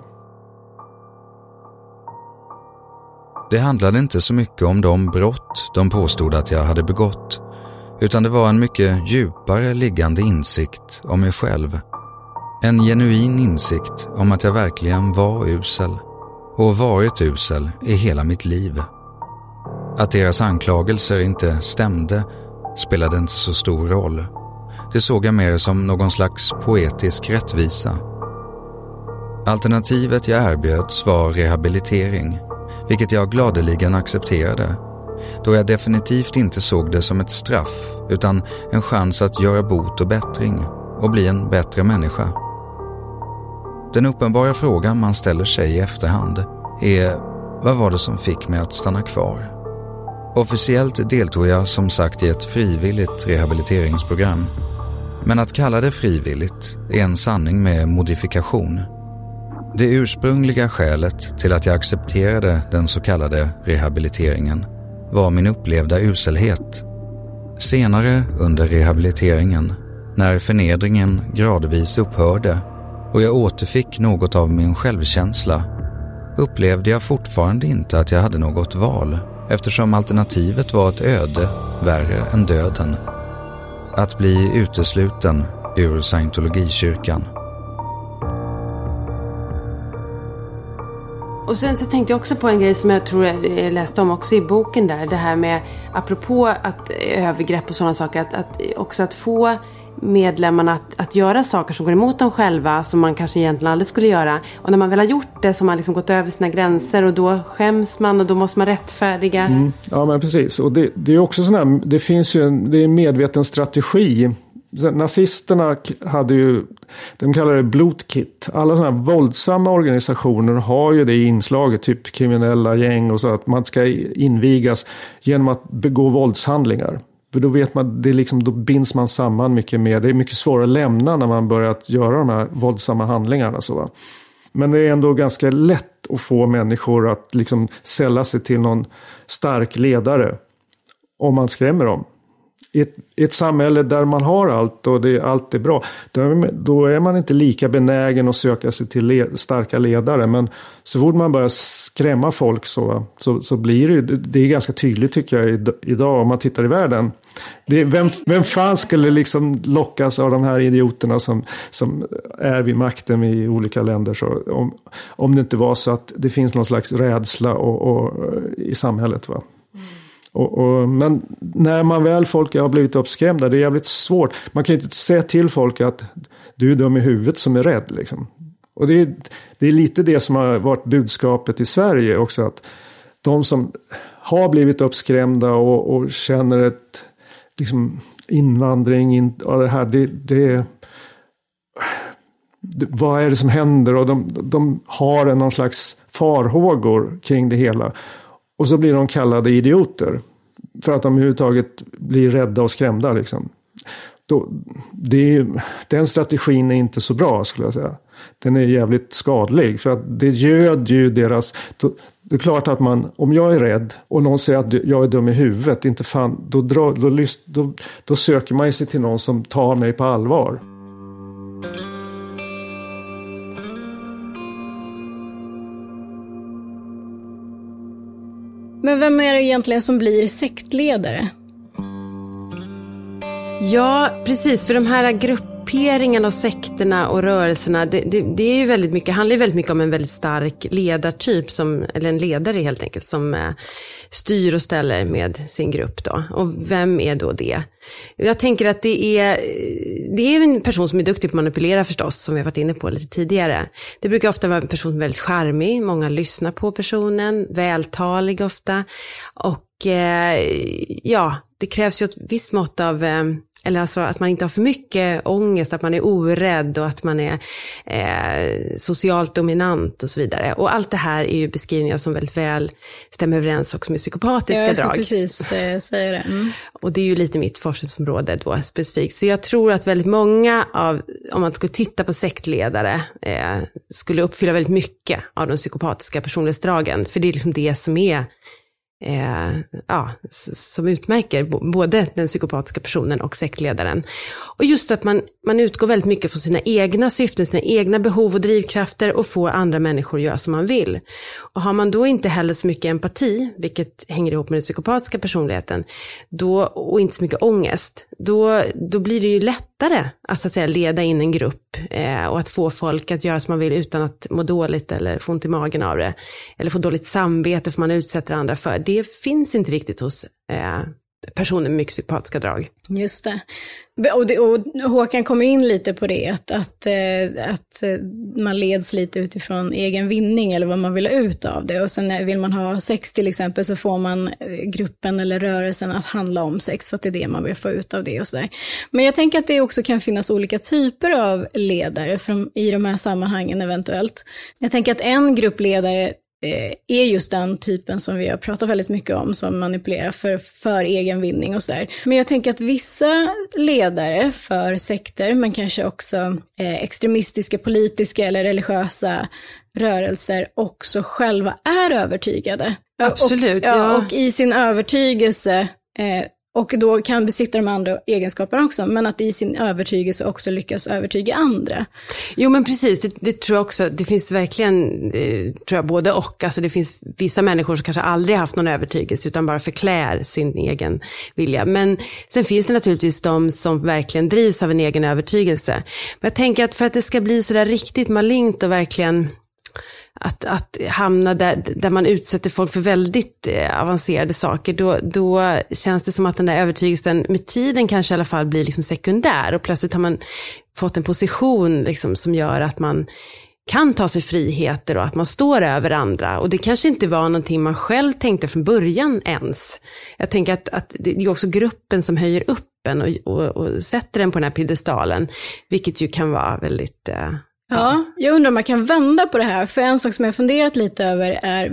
Det handlade inte så mycket om de brott de påstod att jag hade begått, utan det var en mycket djupare liggande insikt om mig själv. En genuin insikt om att jag verkligen var usel och varit usel i hela mitt liv. Att deras anklagelser inte stämde spelade inte så stor roll. Det såg jag mer som någon slags poetisk rättvisa. Alternativet jag erbjöds var rehabilitering, vilket jag gladeligen accepterade, då jag definitivt inte såg det som ett straff utan en chans att göra bot och bättring och bli en bättre människa. Den uppenbara frågan man ställer sig i efterhand är: vad var det som fick mig att stanna kvar? Officiellt deltog jag som sagt i ett frivilligt rehabiliteringsprogram, men att kalla det frivilligt är en sanning med modifikation. Det ursprungliga skälet till att jag accepterade den så kallade rehabiliteringen var min upplevda uselhet. Senare under rehabiliteringen, när förnedringen gradvis upphörde och jag återfick något av min självkänsla, upplevde jag fortfarande inte att jag hade något val, eftersom alternativet var ett öde värre än döden. Att bli utesluten ur scientologikyrkan. Och sen så tänkte jag också på en grej som jag tror jag läste om också i boken där. Det här med, apropå att övergrepp och sådana saker, att få medlemmarna att göra saker som går emot dem själva, som man kanske egentligen aldrig skulle göra. Och när man väl har gjort det så har man liksom gått över sina gränser och då skäms man och då måste man rättfärdiga. Ja, men precis. Och det är också sån här, det är en medveten strategi. Nazisterna hade ju, de kallar det blodkit. Alla sådana här våldsamma organisationer har ju det inslaget, typ kriminella gäng och så, att man ska invigas genom att begå våldshandlingar. För då vet man, det är liksom, då binds man samman mycket mer. Det är mycket svårare att lämna när man börjar göra de här våldsamma handlingarna. Så. Men det är ändå ganska lätt att få människor att liksom sälla sig till någon stark ledare om man skrämmer dem. I ett samhälle där man har allt och allt är bra, då är man inte lika benägen att söka sig till starka ledare. Men så fort man börjar skrämma folk så blir det är ganska tydligt, tycker jag, idag om man tittar i världen. Vem fan skulle liksom lockas av de här idioterna som är vid makten i olika länder, så om det inte var så att det finns någon slags rädsla i samhället, va? Men när man väl folk har blivit uppskrämda, det är jävligt svårt. Man kan ju inte säga till folk att du är dum i huvudet som är rädd. Liksom. Och det är lite det som har varit budskapet i Sverige också. Att de som har blivit uppskrämda och känner ett liksom, invandring och det här, vad är det som händer? Och de har någon slags farhågor kring det hela. Och så blir de kallade idioter. För att de överhuvudtaget blir rädda och skrämda. Liksom. Den strategin är inte så bra, skulle jag säga. den är jävligt skadlig. För att det göd ju deras... Det är klart att om jag är rädd och någon säger att jag är dum i huvudet, inte fan, då söker man sig till någon som tar mig på allvar. Men vem är det egentligen som blir sektledare? Ja, precis. För de här grupperingarna och sekterna och rörelserna, det är ju väldigt mycket, handlar ju väldigt mycket om en väldigt stark ledartyp, eller en ledare helt enkelt, som styr och ställer med sin grupp då. Och vem är då det? Jag tänker att det är en person som är duktig på att manipulera förstås, som vi har varit inne på lite tidigare. Det brukar ofta vara en person som är väldigt charmig, många lyssnar på personen, vältalig ofta. Och det krävs ju ett visst mått av, eller alltså att man inte har för mycket ångest, att man är orädd och att man är socialt dominant och så vidare. Och allt det här är ju beskrivningar som väldigt väl stämmer överens också med psykopatiska drag. Jag ska precis säga det. Mm. Och det är ju lite mitt forskningsområde då specifikt. Så jag tror att väldigt många om man skulle titta på sektledare, skulle uppfylla väldigt mycket av de psykopatiska personlighetsdragen. För det är liksom det som är som utmärker både den psykopatiska personen och sektledaren. Och just att man utgår väldigt mycket från sina egna syften, sina egna behov och drivkrafter och får andra människor att göra som man vill. Och har man då inte heller så mycket empati, vilket hänger ihop med den psykopatiska personligheten, och inte så mycket ångest, då blir det ju lättare att, så att säga, leda in en grupp och att få folk att göra som man vill utan att må dåligt eller få ont i magen av det, eller få dåligt samvete för man utsätter andra för. Det finns inte riktigt hos personer med mycket psykopatiska drag. Just det. Och Håkan kommer in lite på det, att man leds lite utifrån egen vinning eller vad man vill ha ut av det. Och sen vill man ha sex till exempel, så får man gruppen eller rörelsen att handla om sex för att det är det man vill få ut av det och sådär. Men jag tänker att det också kan finnas olika typer av ledare i de här sammanhangen eventuellt. Jag tänker att en gruppledare är just den typen som vi har pratat väldigt mycket om, som manipulerar för egen vinning och sådär. Men jag tänker att vissa ledare för sekter, men kanske också extremistiska, politiska eller religiösa rörelser också själva är övertygade. Absolut. Och i sin övertygelse och då kan besitta de andra egenskaperna också, men att i sin övertygelse också lyckas övertyga andra. Jo, men precis, det tror jag också, det finns verkligen, tror jag, både och. Alltså det finns vissa människor som kanske aldrig haft någon övertygelse utan bara förklär sin egen vilja. Men sen finns det naturligtvis de som verkligen drivs av en egen övertygelse. Men jag tänker att för att det ska bli sådär riktigt malignt och verkligen att hamna där man utsätter folk för väldigt avancerade saker, då känns det som att den där övertygelsen med tiden kanske i alla fall blir liksom sekundär, och plötsligt har man fått en position liksom som gör att man kan ta sig friheter och att man står över andra, och det kanske inte var någonting man själv tänkte från början ens. Jag tänker att det är också gruppen som höjer upp en och sätter den på den här piedestalen, vilket ju kan vara väldigt... Ja, jag undrar om man kan vända på det här. För en sak som jag funderat lite över är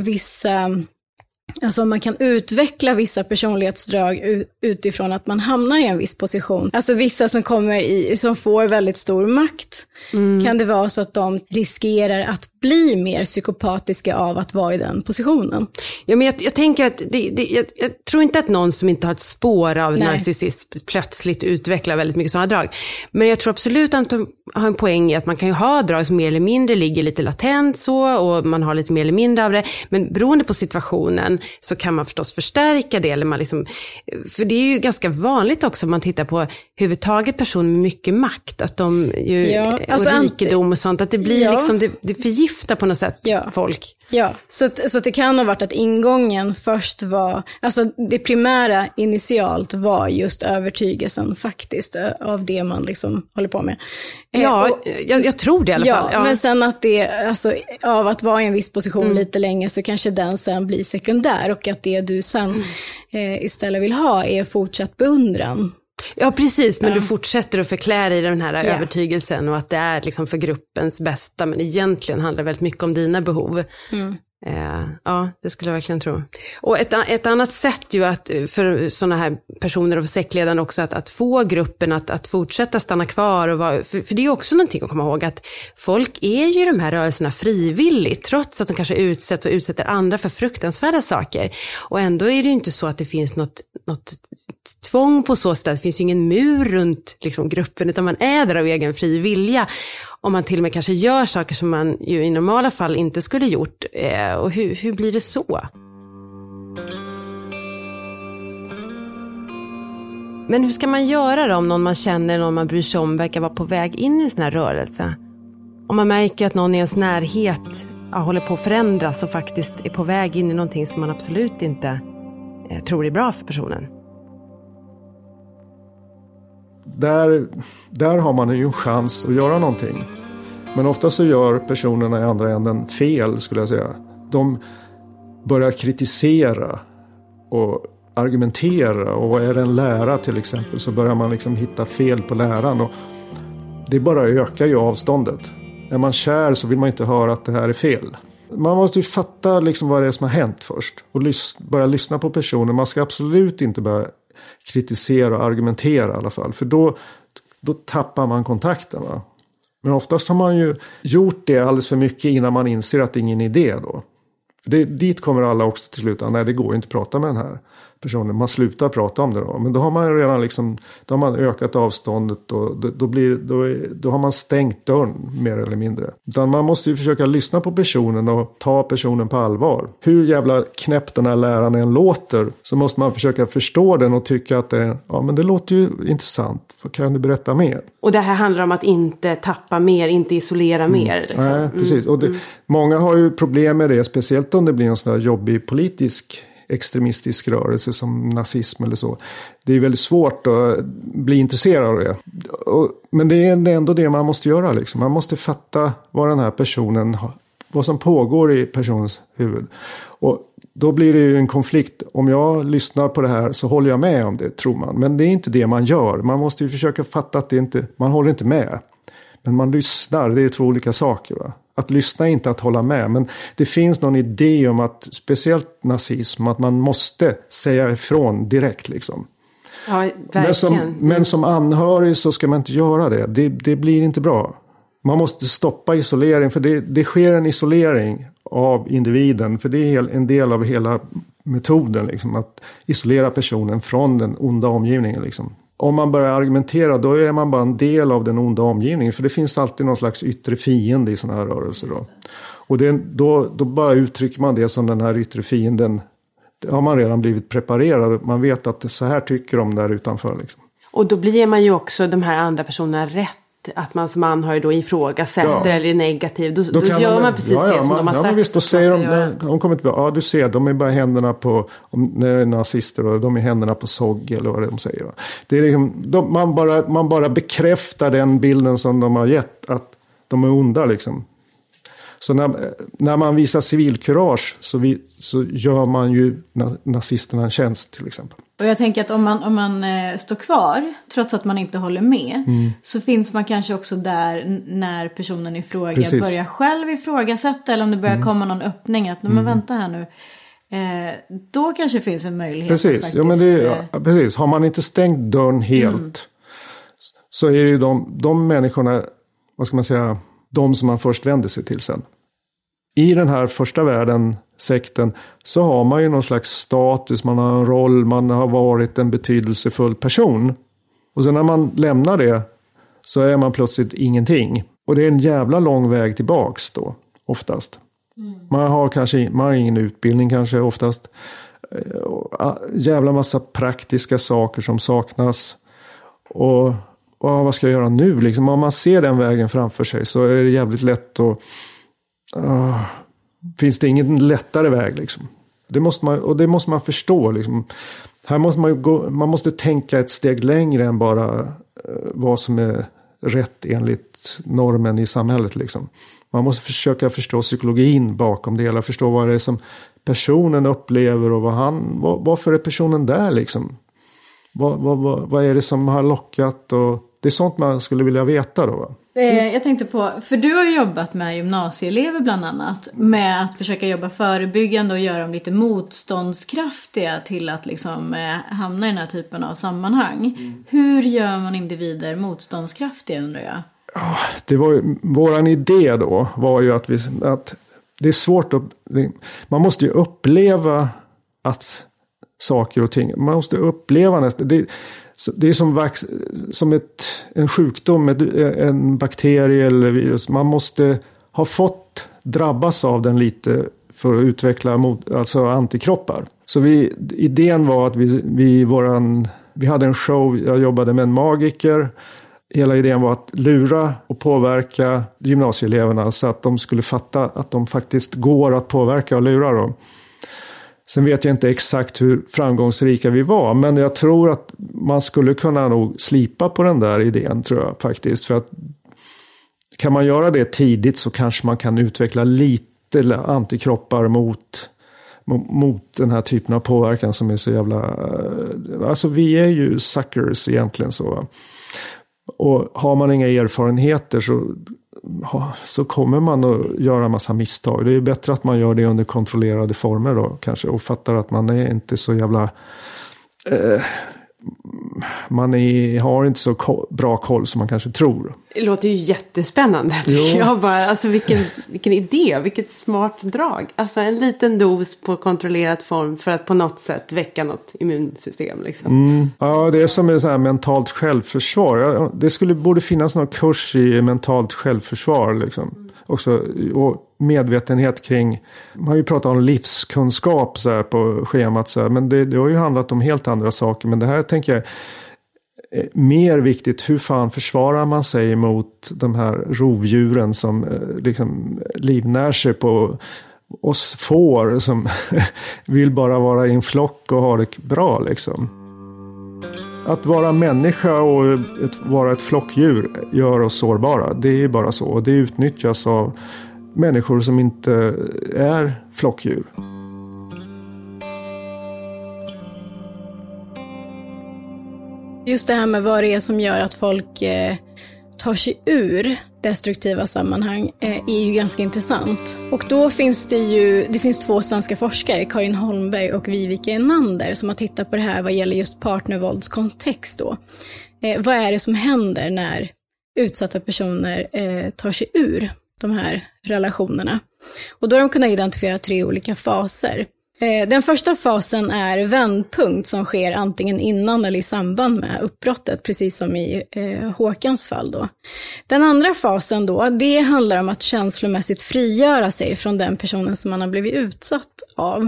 alltså man kan utveckla vissa personlighetsdrag utifrån att man hamnar i en viss position. Alltså vissa som som får väldigt stor makt. Kan det vara så att de riskerar att bli mer psykopatiska av att vara i den positionen? Ja, men jag tänker att jag tror inte att någon som inte har ett spår av narcissism plötsligt utvecklar väldigt mycket sådana drag. Men jag tror absolut att de har en poäng i att man kan ju ha drag som mer eller mindre ligger lite latent så, och man har lite mer eller mindre av det. Men beroende på situationen så kan man förstås förstärka det. Eller man liksom, för det är ju ganska vanligt också om man tittar på huvudtaget personer med mycket makt, att de ju, och rikedom och sånt, att det blir liksom, det förgiftar på något sätt folk. Ja, så det kan ha varit att ingången först var, alltså det primära initialt var just övertygelsen faktiskt av det man liksom håller på med. Jag tror det i alla fall. Ja, men sen att det, alltså av att vara i en viss position lite länge, så kanske den sen blir sekundär, och att det du sen istället vill ha är fortsatt beundran. Ja, precis, men du fortsätter att förklära i den här övertygelsen, och att det är liksom för gruppens bästa, men egentligen handlar det väldigt mycket om dina behov. Ja, det skulle jag verkligen tro. Och ett annat sätt ju att för sådana här personer och för sektledaren också att få gruppen att fortsätta stanna kvar och för det är också någonting att komma ihåg att folk är ju i de här rörelserna frivilligt trots att de kanske utsätts och utsätter andra för fruktansvärda saker. Och ändå är det ju inte så att det finns något tvång på så sätt. Det finns ju ingen mur runt liksom, gruppen utan man är där av egen fri vilja. Om man till och med kanske gör saker som man ju i normala fall inte skulle gjort. Och hur blir det så? Men hur ska man göra då om någon man känner, någon man bryr sig om verkar vara på väg in i en sån här rörelse? Om man märker att någon i ens närhet håller på att förändras och faktiskt är på väg in i någonting som man absolut inte tror är bra för personen. Där har man ju en chans att göra någonting. Men ofta så gör personerna i andra änden fel skulle jag säga. De börjar kritisera och argumentera och är det en lära till exempel så börjar man liksom hitta fel på läran och det bara ökar ju avståndet. Är man kär så vill man inte höra att det här är fel. Man måste ju fatta liksom vad det är som har hänt först och börja lyssna på personen. Man ska absolut inte börja kritisera och argumentera i alla fall. För då tappar man kontakten. Va? Men oftast har man ju gjort det alldeles för mycket innan man inser att det är ingen idé då. Dit kommer alla också till slut. Nej, det går ju inte att prata med den här personen. Man slutar prata om det då. Men då har man redan liksom, då har man ökat avståndet och då har man stängt dörren mer eller mindre. Utan man måste ju försöka lyssna på personen och ta personen på allvar. Hur jävla knäppt den här läraren än låter så måste man försöka förstå den och tycka att men det låter ju intressant. Kan du berätta mer? Och det här handlar om att inte tappa mer, inte isolera mer. Liksom. Nej, precis. Och många har ju problem med det, speciellt om det blir en sån här jobbig politisk extremistisk rörelse som nazism eller så. Det är väldigt svårt att bli intresserad av det. Men det är ändå det man måste göra. Liksom. Man måste fatta vad den här personen vad som pågår i personens huvud. Och då blir det ju en konflikt. Om jag lyssnar på det här så håller jag med om det, tror man. Men det är inte det man gör. Man måste ju försöka fatta att man håller inte med. Men man lyssnar, det är två olika saker va. Att lyssna är inte att hålla med. Men det finns någon idé om att, speciellt nazism, att man måste säga ifrån direkt liksom. Ja, verkligen. Men som anhörig så ska man inte göra det. Det blir inte bra. Man måste stoppa isolering, för det sker en isolering av individen. För det är en del av hela metoden, liksom, att isolera personen från den onda omgivningen. Liksom. Om man börjar argumentera, då är man bara en del av den onda omgivningen. För det finns alltid någon slags yttre fiende i sådana här rörelser. Då. Och då bara uttrycker man det som den här yttre fienden. Det har man redan blivit preparerad. Man vet att så här tycker de där utanför. Liksom. Och då blir man ju också de här andra personerna rätt. Att man som anhörig då ifrågasätter eller är negativ. Då gör man precis det som de har sagt. Ja, visst, då säger de kommer inte, du ser, de är bara händerna på, när det är nazister, och de är händerna på såg eller vad de säger. Det är liksom, man bara bekräftar den bilden som de har gett, att de är onda liksom. Så när man visar civilkurage så gör man ju nazisterna en tjänst till exempel. Och jag tänker att om man står kvar, trots att man inte håller med, så finns man kanske också där när personen i fråga börjar själv ifrågasätta, eller om det börjar komma någon öppning att, men vänta här nu, då kanske finns en möjlighet. Precis, faktiskt, precis. Har man inte stängt dörren helt så är det ju de människorna, vad ska man säga, de som man först vänder sig till sen. I den här första världen, sekten, så har man ju någon slags status, man har en roll, man har varit en betydelsefull person. Och sen när man lämnar det så är man plötsligt ingenting. Och det är en jävla lång väg tillbaks då, oftast. Man har ingen utbildning kanske oftast. Jävla massa praktiska saker som saknas. Och vad ska jag göra nu? Liksom, om man ser den vägen framför sig så är det jävligt lätt att... finns det ingen lättare väg liksom? Det måste man förstå liksom. Här måste man måste tänka ett steg längre än bara vad som är rätt enligt normen i samhället liksom. Man måste försöka förstå psykologin bakom det, eller förstå vad det är som personen upplever och varför är personen där liksom? Vad är det som har lockat, och det är sånt man skulle vilja veta då, va? Jag tänkte på, för du har jobbat med gymnasieelever bland annat, med att försöka jobba förebyggande och göra dem lite motståndskraftiga till att liksom hamna i den här typen av sammanhang. Hur gör man individer motståndskraftiga, undrar jag? Ja, det var ju, våran idé då var ju att det är svårt att, man måste ju uppleva att saker och ting, man måste uppleva nästan, det är som en sjukdom, en bakterie eller virus. Man måste ha fått drabbas av den lite för att utveckla alltså antikroppar. Så idén var att vi hade en show, jag jobbade med en magiker. Hela idén var att lura och påverka gymnasieeleverna så att de skulle fatta att de faktiskt går att påverka och lura dem. Sen vet jag inte exakt hur framgångsrika vi var, men jag tror att man skulle kunna nog slipa på den där idén, tror jag faktiskt. För att kan man göra det tidigt så kanske man kan utveckla lite antikroppar mot den här typen av påverkan som är så jävla... Alltså vi är ju suckers egentligen så. Och har man inga erfarenheter så kommer man att göra en massa misstag. Det är bättre att man gör det under kontrollerade former då kanske. Och fattar att man är inte så jävla... har inte så bra koll som man kanske tror. Det låter ju jättespännande. Jag bara, alltså vilken idé, vilket smart drag. Alltså en liten dos på kontrollerad form för att på något sätt väcka något immunsystem. Liksom. Ja, det är som ett så här mentalt självförsvar. Det borde finnas någon kurs i mentalt självförsvar. Liksom. Också, och medvetenhet kring, man har ju pratat om livskunskap så här på schemat. Så här, men det har ju handlat om helt andra saker. Men det här tänker jag är mer viktigt. Hur fan försvarar man sig mot de här rovdjuren som liksom livnär sig på oss får som vill bara vara i en flock och ha det bra liksom. Att vara människa och vara ett flockdjur gör oss sårbara. Det är bara så. Och det utnyttjas av människor som inte är flockdjur. Just det här med vad det är som gör att folk tar sig ur destruktiva sammanhang är ju ganska intressant. Och då finns det finns 2 svenska forskare, Karin Holmberg och Viveke Enander, som har tittat på det här vad gäller just partnervåldskontext då. Vad är det som händer när utsatta personer tar sig ur de här relationerna? Och då har de kunnat identifiera 3 olika faser. Den första fasen är vändpunkt som sker antingen innan eller i samband med uppbrottet, precis som i Håkans fall då. Den andra fasen då, det handlar om att känslomässigt frigöra sig från den personen som man har blivit utsatt av.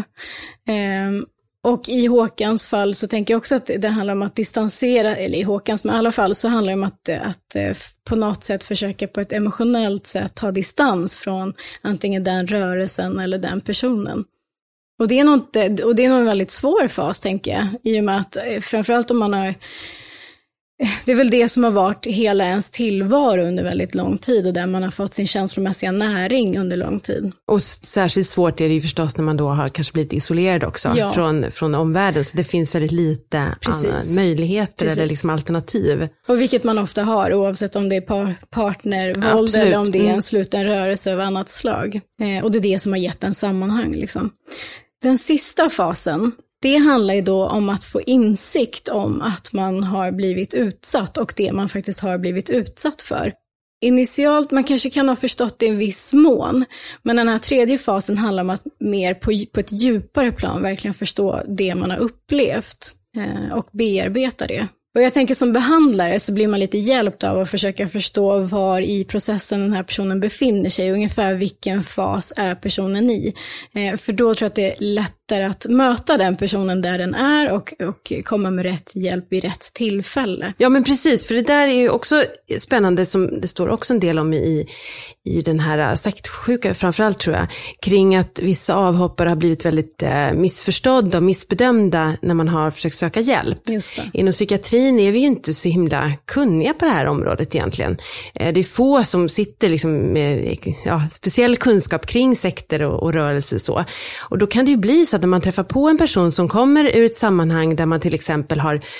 Och i Håkans fall så tänker jag också att det handlar om att distansera, eller i Håkans, men i alla fall så handlar det om att på något sätt försöka på ett emotionellt sätt ta distans från antingen den rörelsen eller den personen. Och det är nog en väldigt svår fas, tänker jag, i och med att framförallt om man har, det är väl det som har varit hela ens tillvaro under väldigt lång tid och där man har fått sin känslomässiga näring under lång tid. Och särskilt svårt är det ju förstås när man då har kanske blivit isolerad också från omvärlden, så det finns väldigt lite möjligheter eller liksom alternativ. Och vilket man ofta har, oavsett om det är partnervåld eller om det är en sluten rörelse av annat slag. Och det är det som har gett en sammanhang liksom. Den sista fasen, det handlar ju då om att få insikt om att man har blivit utsatt och det man faktiskt har blivit utsatt för. Initialt, man kanske kan ha förstått det i en viss mån, men den här tredje fasen handlar om att mer på ett djupare plan verkligen förstå det man har upplevt och bearbeta det. Och jag tänker som behandlare så blir man lite hjälpt av att försöka förstå var i processen den här personen befinner sig, ungefär vilken fas är personen i. För då tror jag att det är lättare att möta den personen där den är och komma med rätt hjälp vid rätt tillfälle. Ja men precis, för det där är ju också spännande, som det står också en del om i den här sektsjuka framförallt tror jag, kring att vissa avhoppare har blivit väldigt missförstådda och missbedömda när man har försökt söka hjälp. Just det. Inom psykiatrin är vi ju inte så himla kunniga på det här området egentligen. Det är få som sitter liksom med speciell kunskap kring sekter och rörelser så. Och då kan det ju bli så att när man träffar på en person som kommer ur ett sammanhang där man till exempel har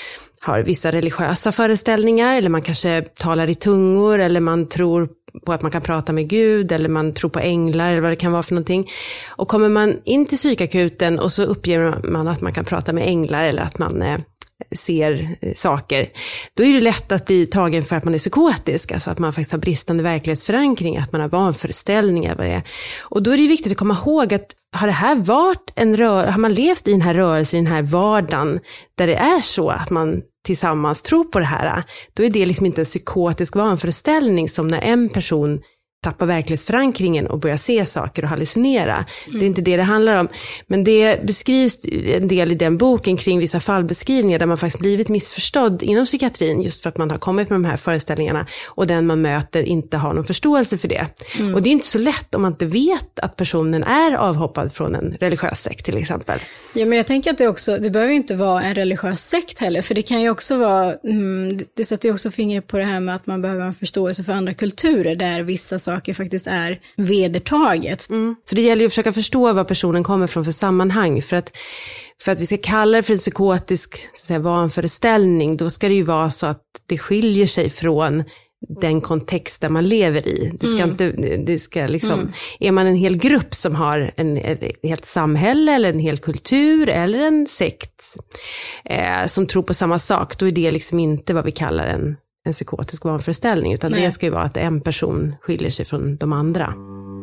har vissa religiösa föreställningar, eller man kanske talar i tungor, eller man tror på att man kan prata med Gud, eller man tror på änglar, eller vad det kan vara för någonting. Och kommer man in till psykakuten och så uppger man att man kan prata med änglar, eller att man ser saker, då är det lätt att bli tagen för att man är psykotisk, alltså att man faktiskt har bristande verklighetsförankring, att man har vanföreställningar, vad det är. Och då är det viktigt att komma ihåg att har det här varit har man levt i den här rörelsen, i den här vardagen, där det är så att man tillsammans tror på det här, då är det liksom inte en psykotisk vanföreställning som när en person tappar verklighetsförankringen och börjar se saker och hallucinera. Det är inte det handlar om. Men det beskrivs en del i den boken kring vissa fallbeskrivningar där man faktiskt blivit missförstådd inom psykiatrin just för att man har kommit med de här föreställningarna och den man möter inte har någon förståelse för det. Och det är inte så lätt om man inte vet att personen är avhoppad från en religiös sekt till exempel. Ja, men jag tänker att det behöver inte vara en religiös sekt heller, för det kan ju också vara, det sätter ju också fingret på det här med att man behöver en förståelse för andra kulturer där vissa saker faktiskt är vedertaget. Så det gäller ju att försöka förstå vad personen kommer från för sammanhang, för att vi ska kalla det för en psykotisk så att säga, vanföreställning, då ska det ju vara så att det skiljer sig från den kontext där man lever i. Det ska liksom, är man en hel grupp som har ett helt samhälle eller en hel kultur eller en sekt som tror på samma sak, då är det liksom inte vad vi kallar en psykotisk vanföreställning, utan det ska ju vara att en person skiljer sig från de andra.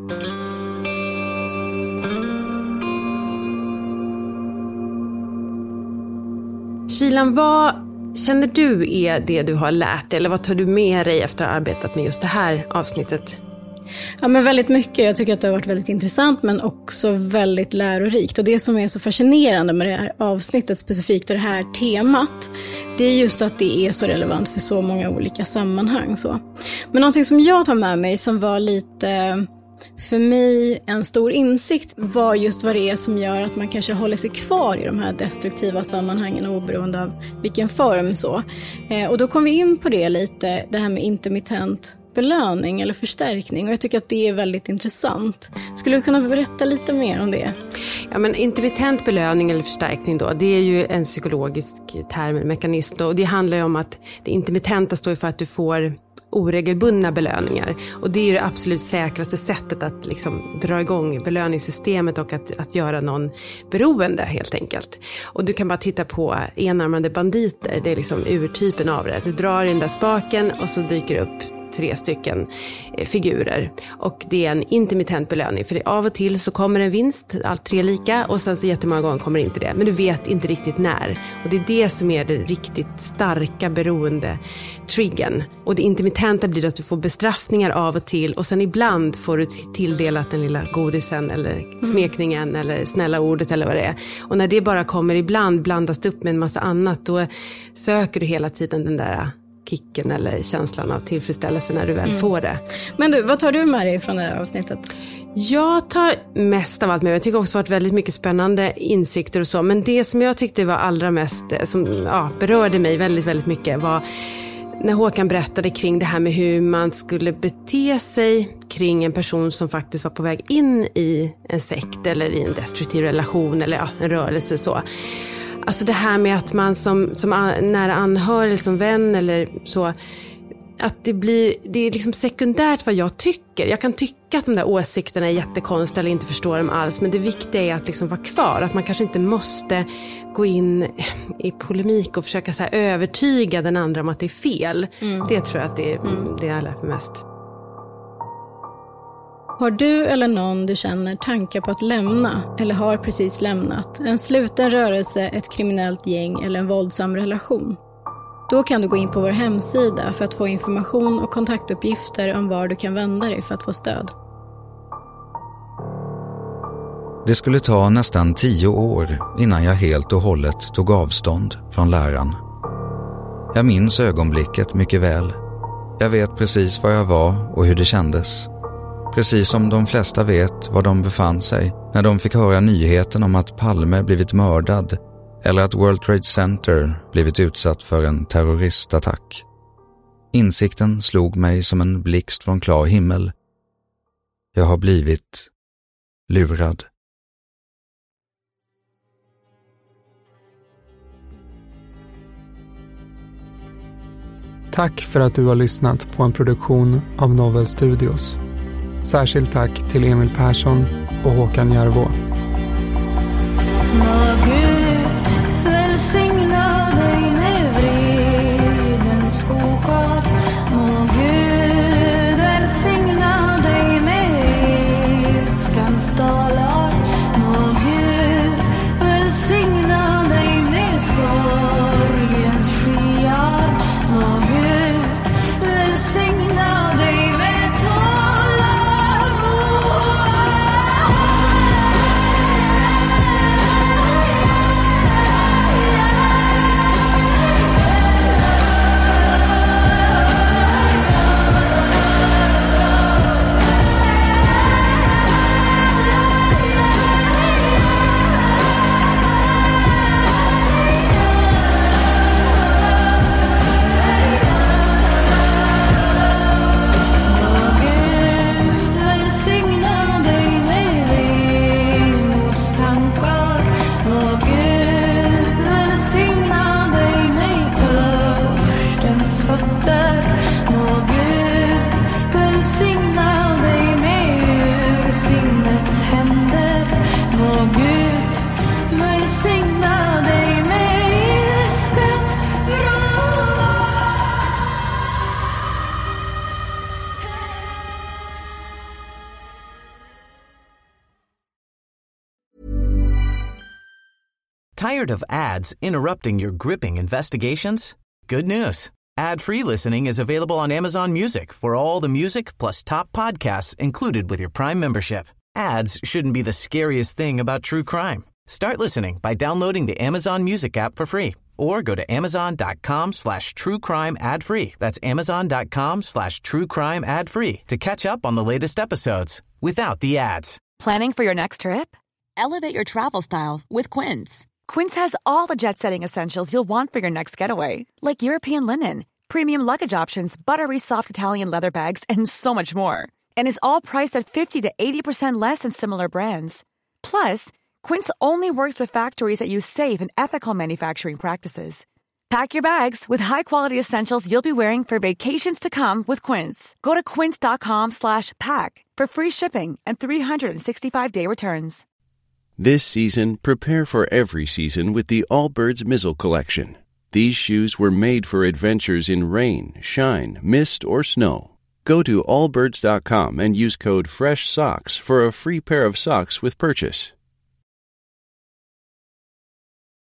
Kilan, vad känner du är det du har lärt dig, eller vad tar du med dig efter att ha arbetat med just det här avsnittet? Ja, men väldigt mycket. Jag tycker att det har varit väldigt intressant men också väldigt lärorikt. Och det som är så fascinerande med det här avsnittet specifikt och det här temat, det är just att det är så relevant för så många olika sammanhang. Så. Men någonting som jag tar med mig som var lite, för mig, en stor insikt var just vad det är som gör att man kanske håller sig kvar i de här destruktiva sammanhangen oberoende av vilken form så. Och då kom vi in på det lite, det här med intermittent belöning eller förstärkning, och jag tycker att det är väldigt intressant. Skulle du kunna berätta lite mer om det? Ja, men intermittent belöning eller förstärkning då, det är ju en psykologisk term eller mekanism då, och det handlar ju om att det intermittenta står för att du får oregelbundna belöningar, och det är ju det absolut säkraste sättet att liksom dra igång belöningssystemet och att göra någon beroende helt enkelt. Och du kan bara titta på enarmade banditer, det är liksom urtypen av det. Du drar i den där spaken och så dyker det upp 3 stycken figurer, och det är en intermittent belöning, för av och till så kommer en vinst, allt 3 lika, och sen så jättemånga gånger kommer inte det, men du vet inte riktigt när, och det är det som är det riktigt starka beroende triggern. Och det intermittenta blir att du får bestraffningar av och till, och sen ibland får du tilldelat den lilla godisen eller smekningen eller snälla ordet eller vad det är, och när det bara kommer ibland blandas upp med en massa annat, då söker du hela tiden den där kicken eller känslan av tillfredsställelse när du väl får det. Men du, vad tar du med dig från det här avsnittet? Jag tar mest av allt med. Jag tycker också det har varit väldigt mycket spännande insikter och så. Men det som jag tyckte var allra mest, som berörde mig väldigt, väldigt mycket, var när Håkan berättade kring det här med hur man skulle bete sig kring en person som faktiskt var på väg in i en sekt eller i en destruktiv relation eller en rörelse så. Alltså det här med att man som nära anhörig, som vän eller så, att det är liksom sekundärt vad jag tycker. Jag kan tycka att de där åsikterna är jättekonstiga eller inte förstår dem alls, men det viktiga är att liksom vara kvar. Att man kanske inte måste gå in i polemik och försöka så här övertyga den andra om att det är fel. Det tror jag att det jag har lärt mig mest. Har du eller någon du känner tankar på att lämna eller har precis lämnat en sluten rörelse, ett kriminellt gäng eller en våldsam relation? Då kan du gå in på vår hemsida för att få information och kontaktuppgifter om var du kan vända dig för att få stöd. Det skulle ta nästan 10 år innan jag helt och hållet tog avstånd från läran. Jag minns ögonblicket mycket väl. Jag vet precis var jag var och hur det kändes. Precis som de flesta vet var de befann sig när de fick höra nyheten om att Palme blivit mördad eller att World Trade Center blivit utsatt för en terroristattack. Insikten slog mig som en blixt från klar himmel. Jag har blivit lurad. Tack för att du har lyssnat på en produktion av Novel Studios. Särskilt tack till Emil Persson och Håkan Järvå. Tired of ads interrupting your gripping investigations? Good news. Ad-free listening is available on Amazon Music for all the music plus top podcasts included with your Prime membership. Ads shouldn't be the scariest thing about true crime. Start listening by downloading the Amazon Music app for free or go to amazon.com/truecrime ad-free. That's amazon.com/truecrime ad-free to catch up on the latest episodes without the ads. Planning for your next trip? Elevate your travel style with Quince. Quince has all the jet-setting essentials you'll want for your next getaway, like European linen, premium luggage options, buttery soft Italian leather bags, and so much more. And is all priced at 50 to 80% less than similar brands. Plus, Quince only works with factories that use safe and ethical manufacturing practices. Pack your bags with high-quality essentials you'll be wearing for vacations to come with Quince. Go to quince.com/pack for free shipping and 365-day returns. This season, prepare for every season with the Allbirds Mizzle Collection. These shoes were made for adventures in rain, shine, mist, or snow. Go to allbirds.com and use code FRESHSOCKS for a free pair of socks with purchase.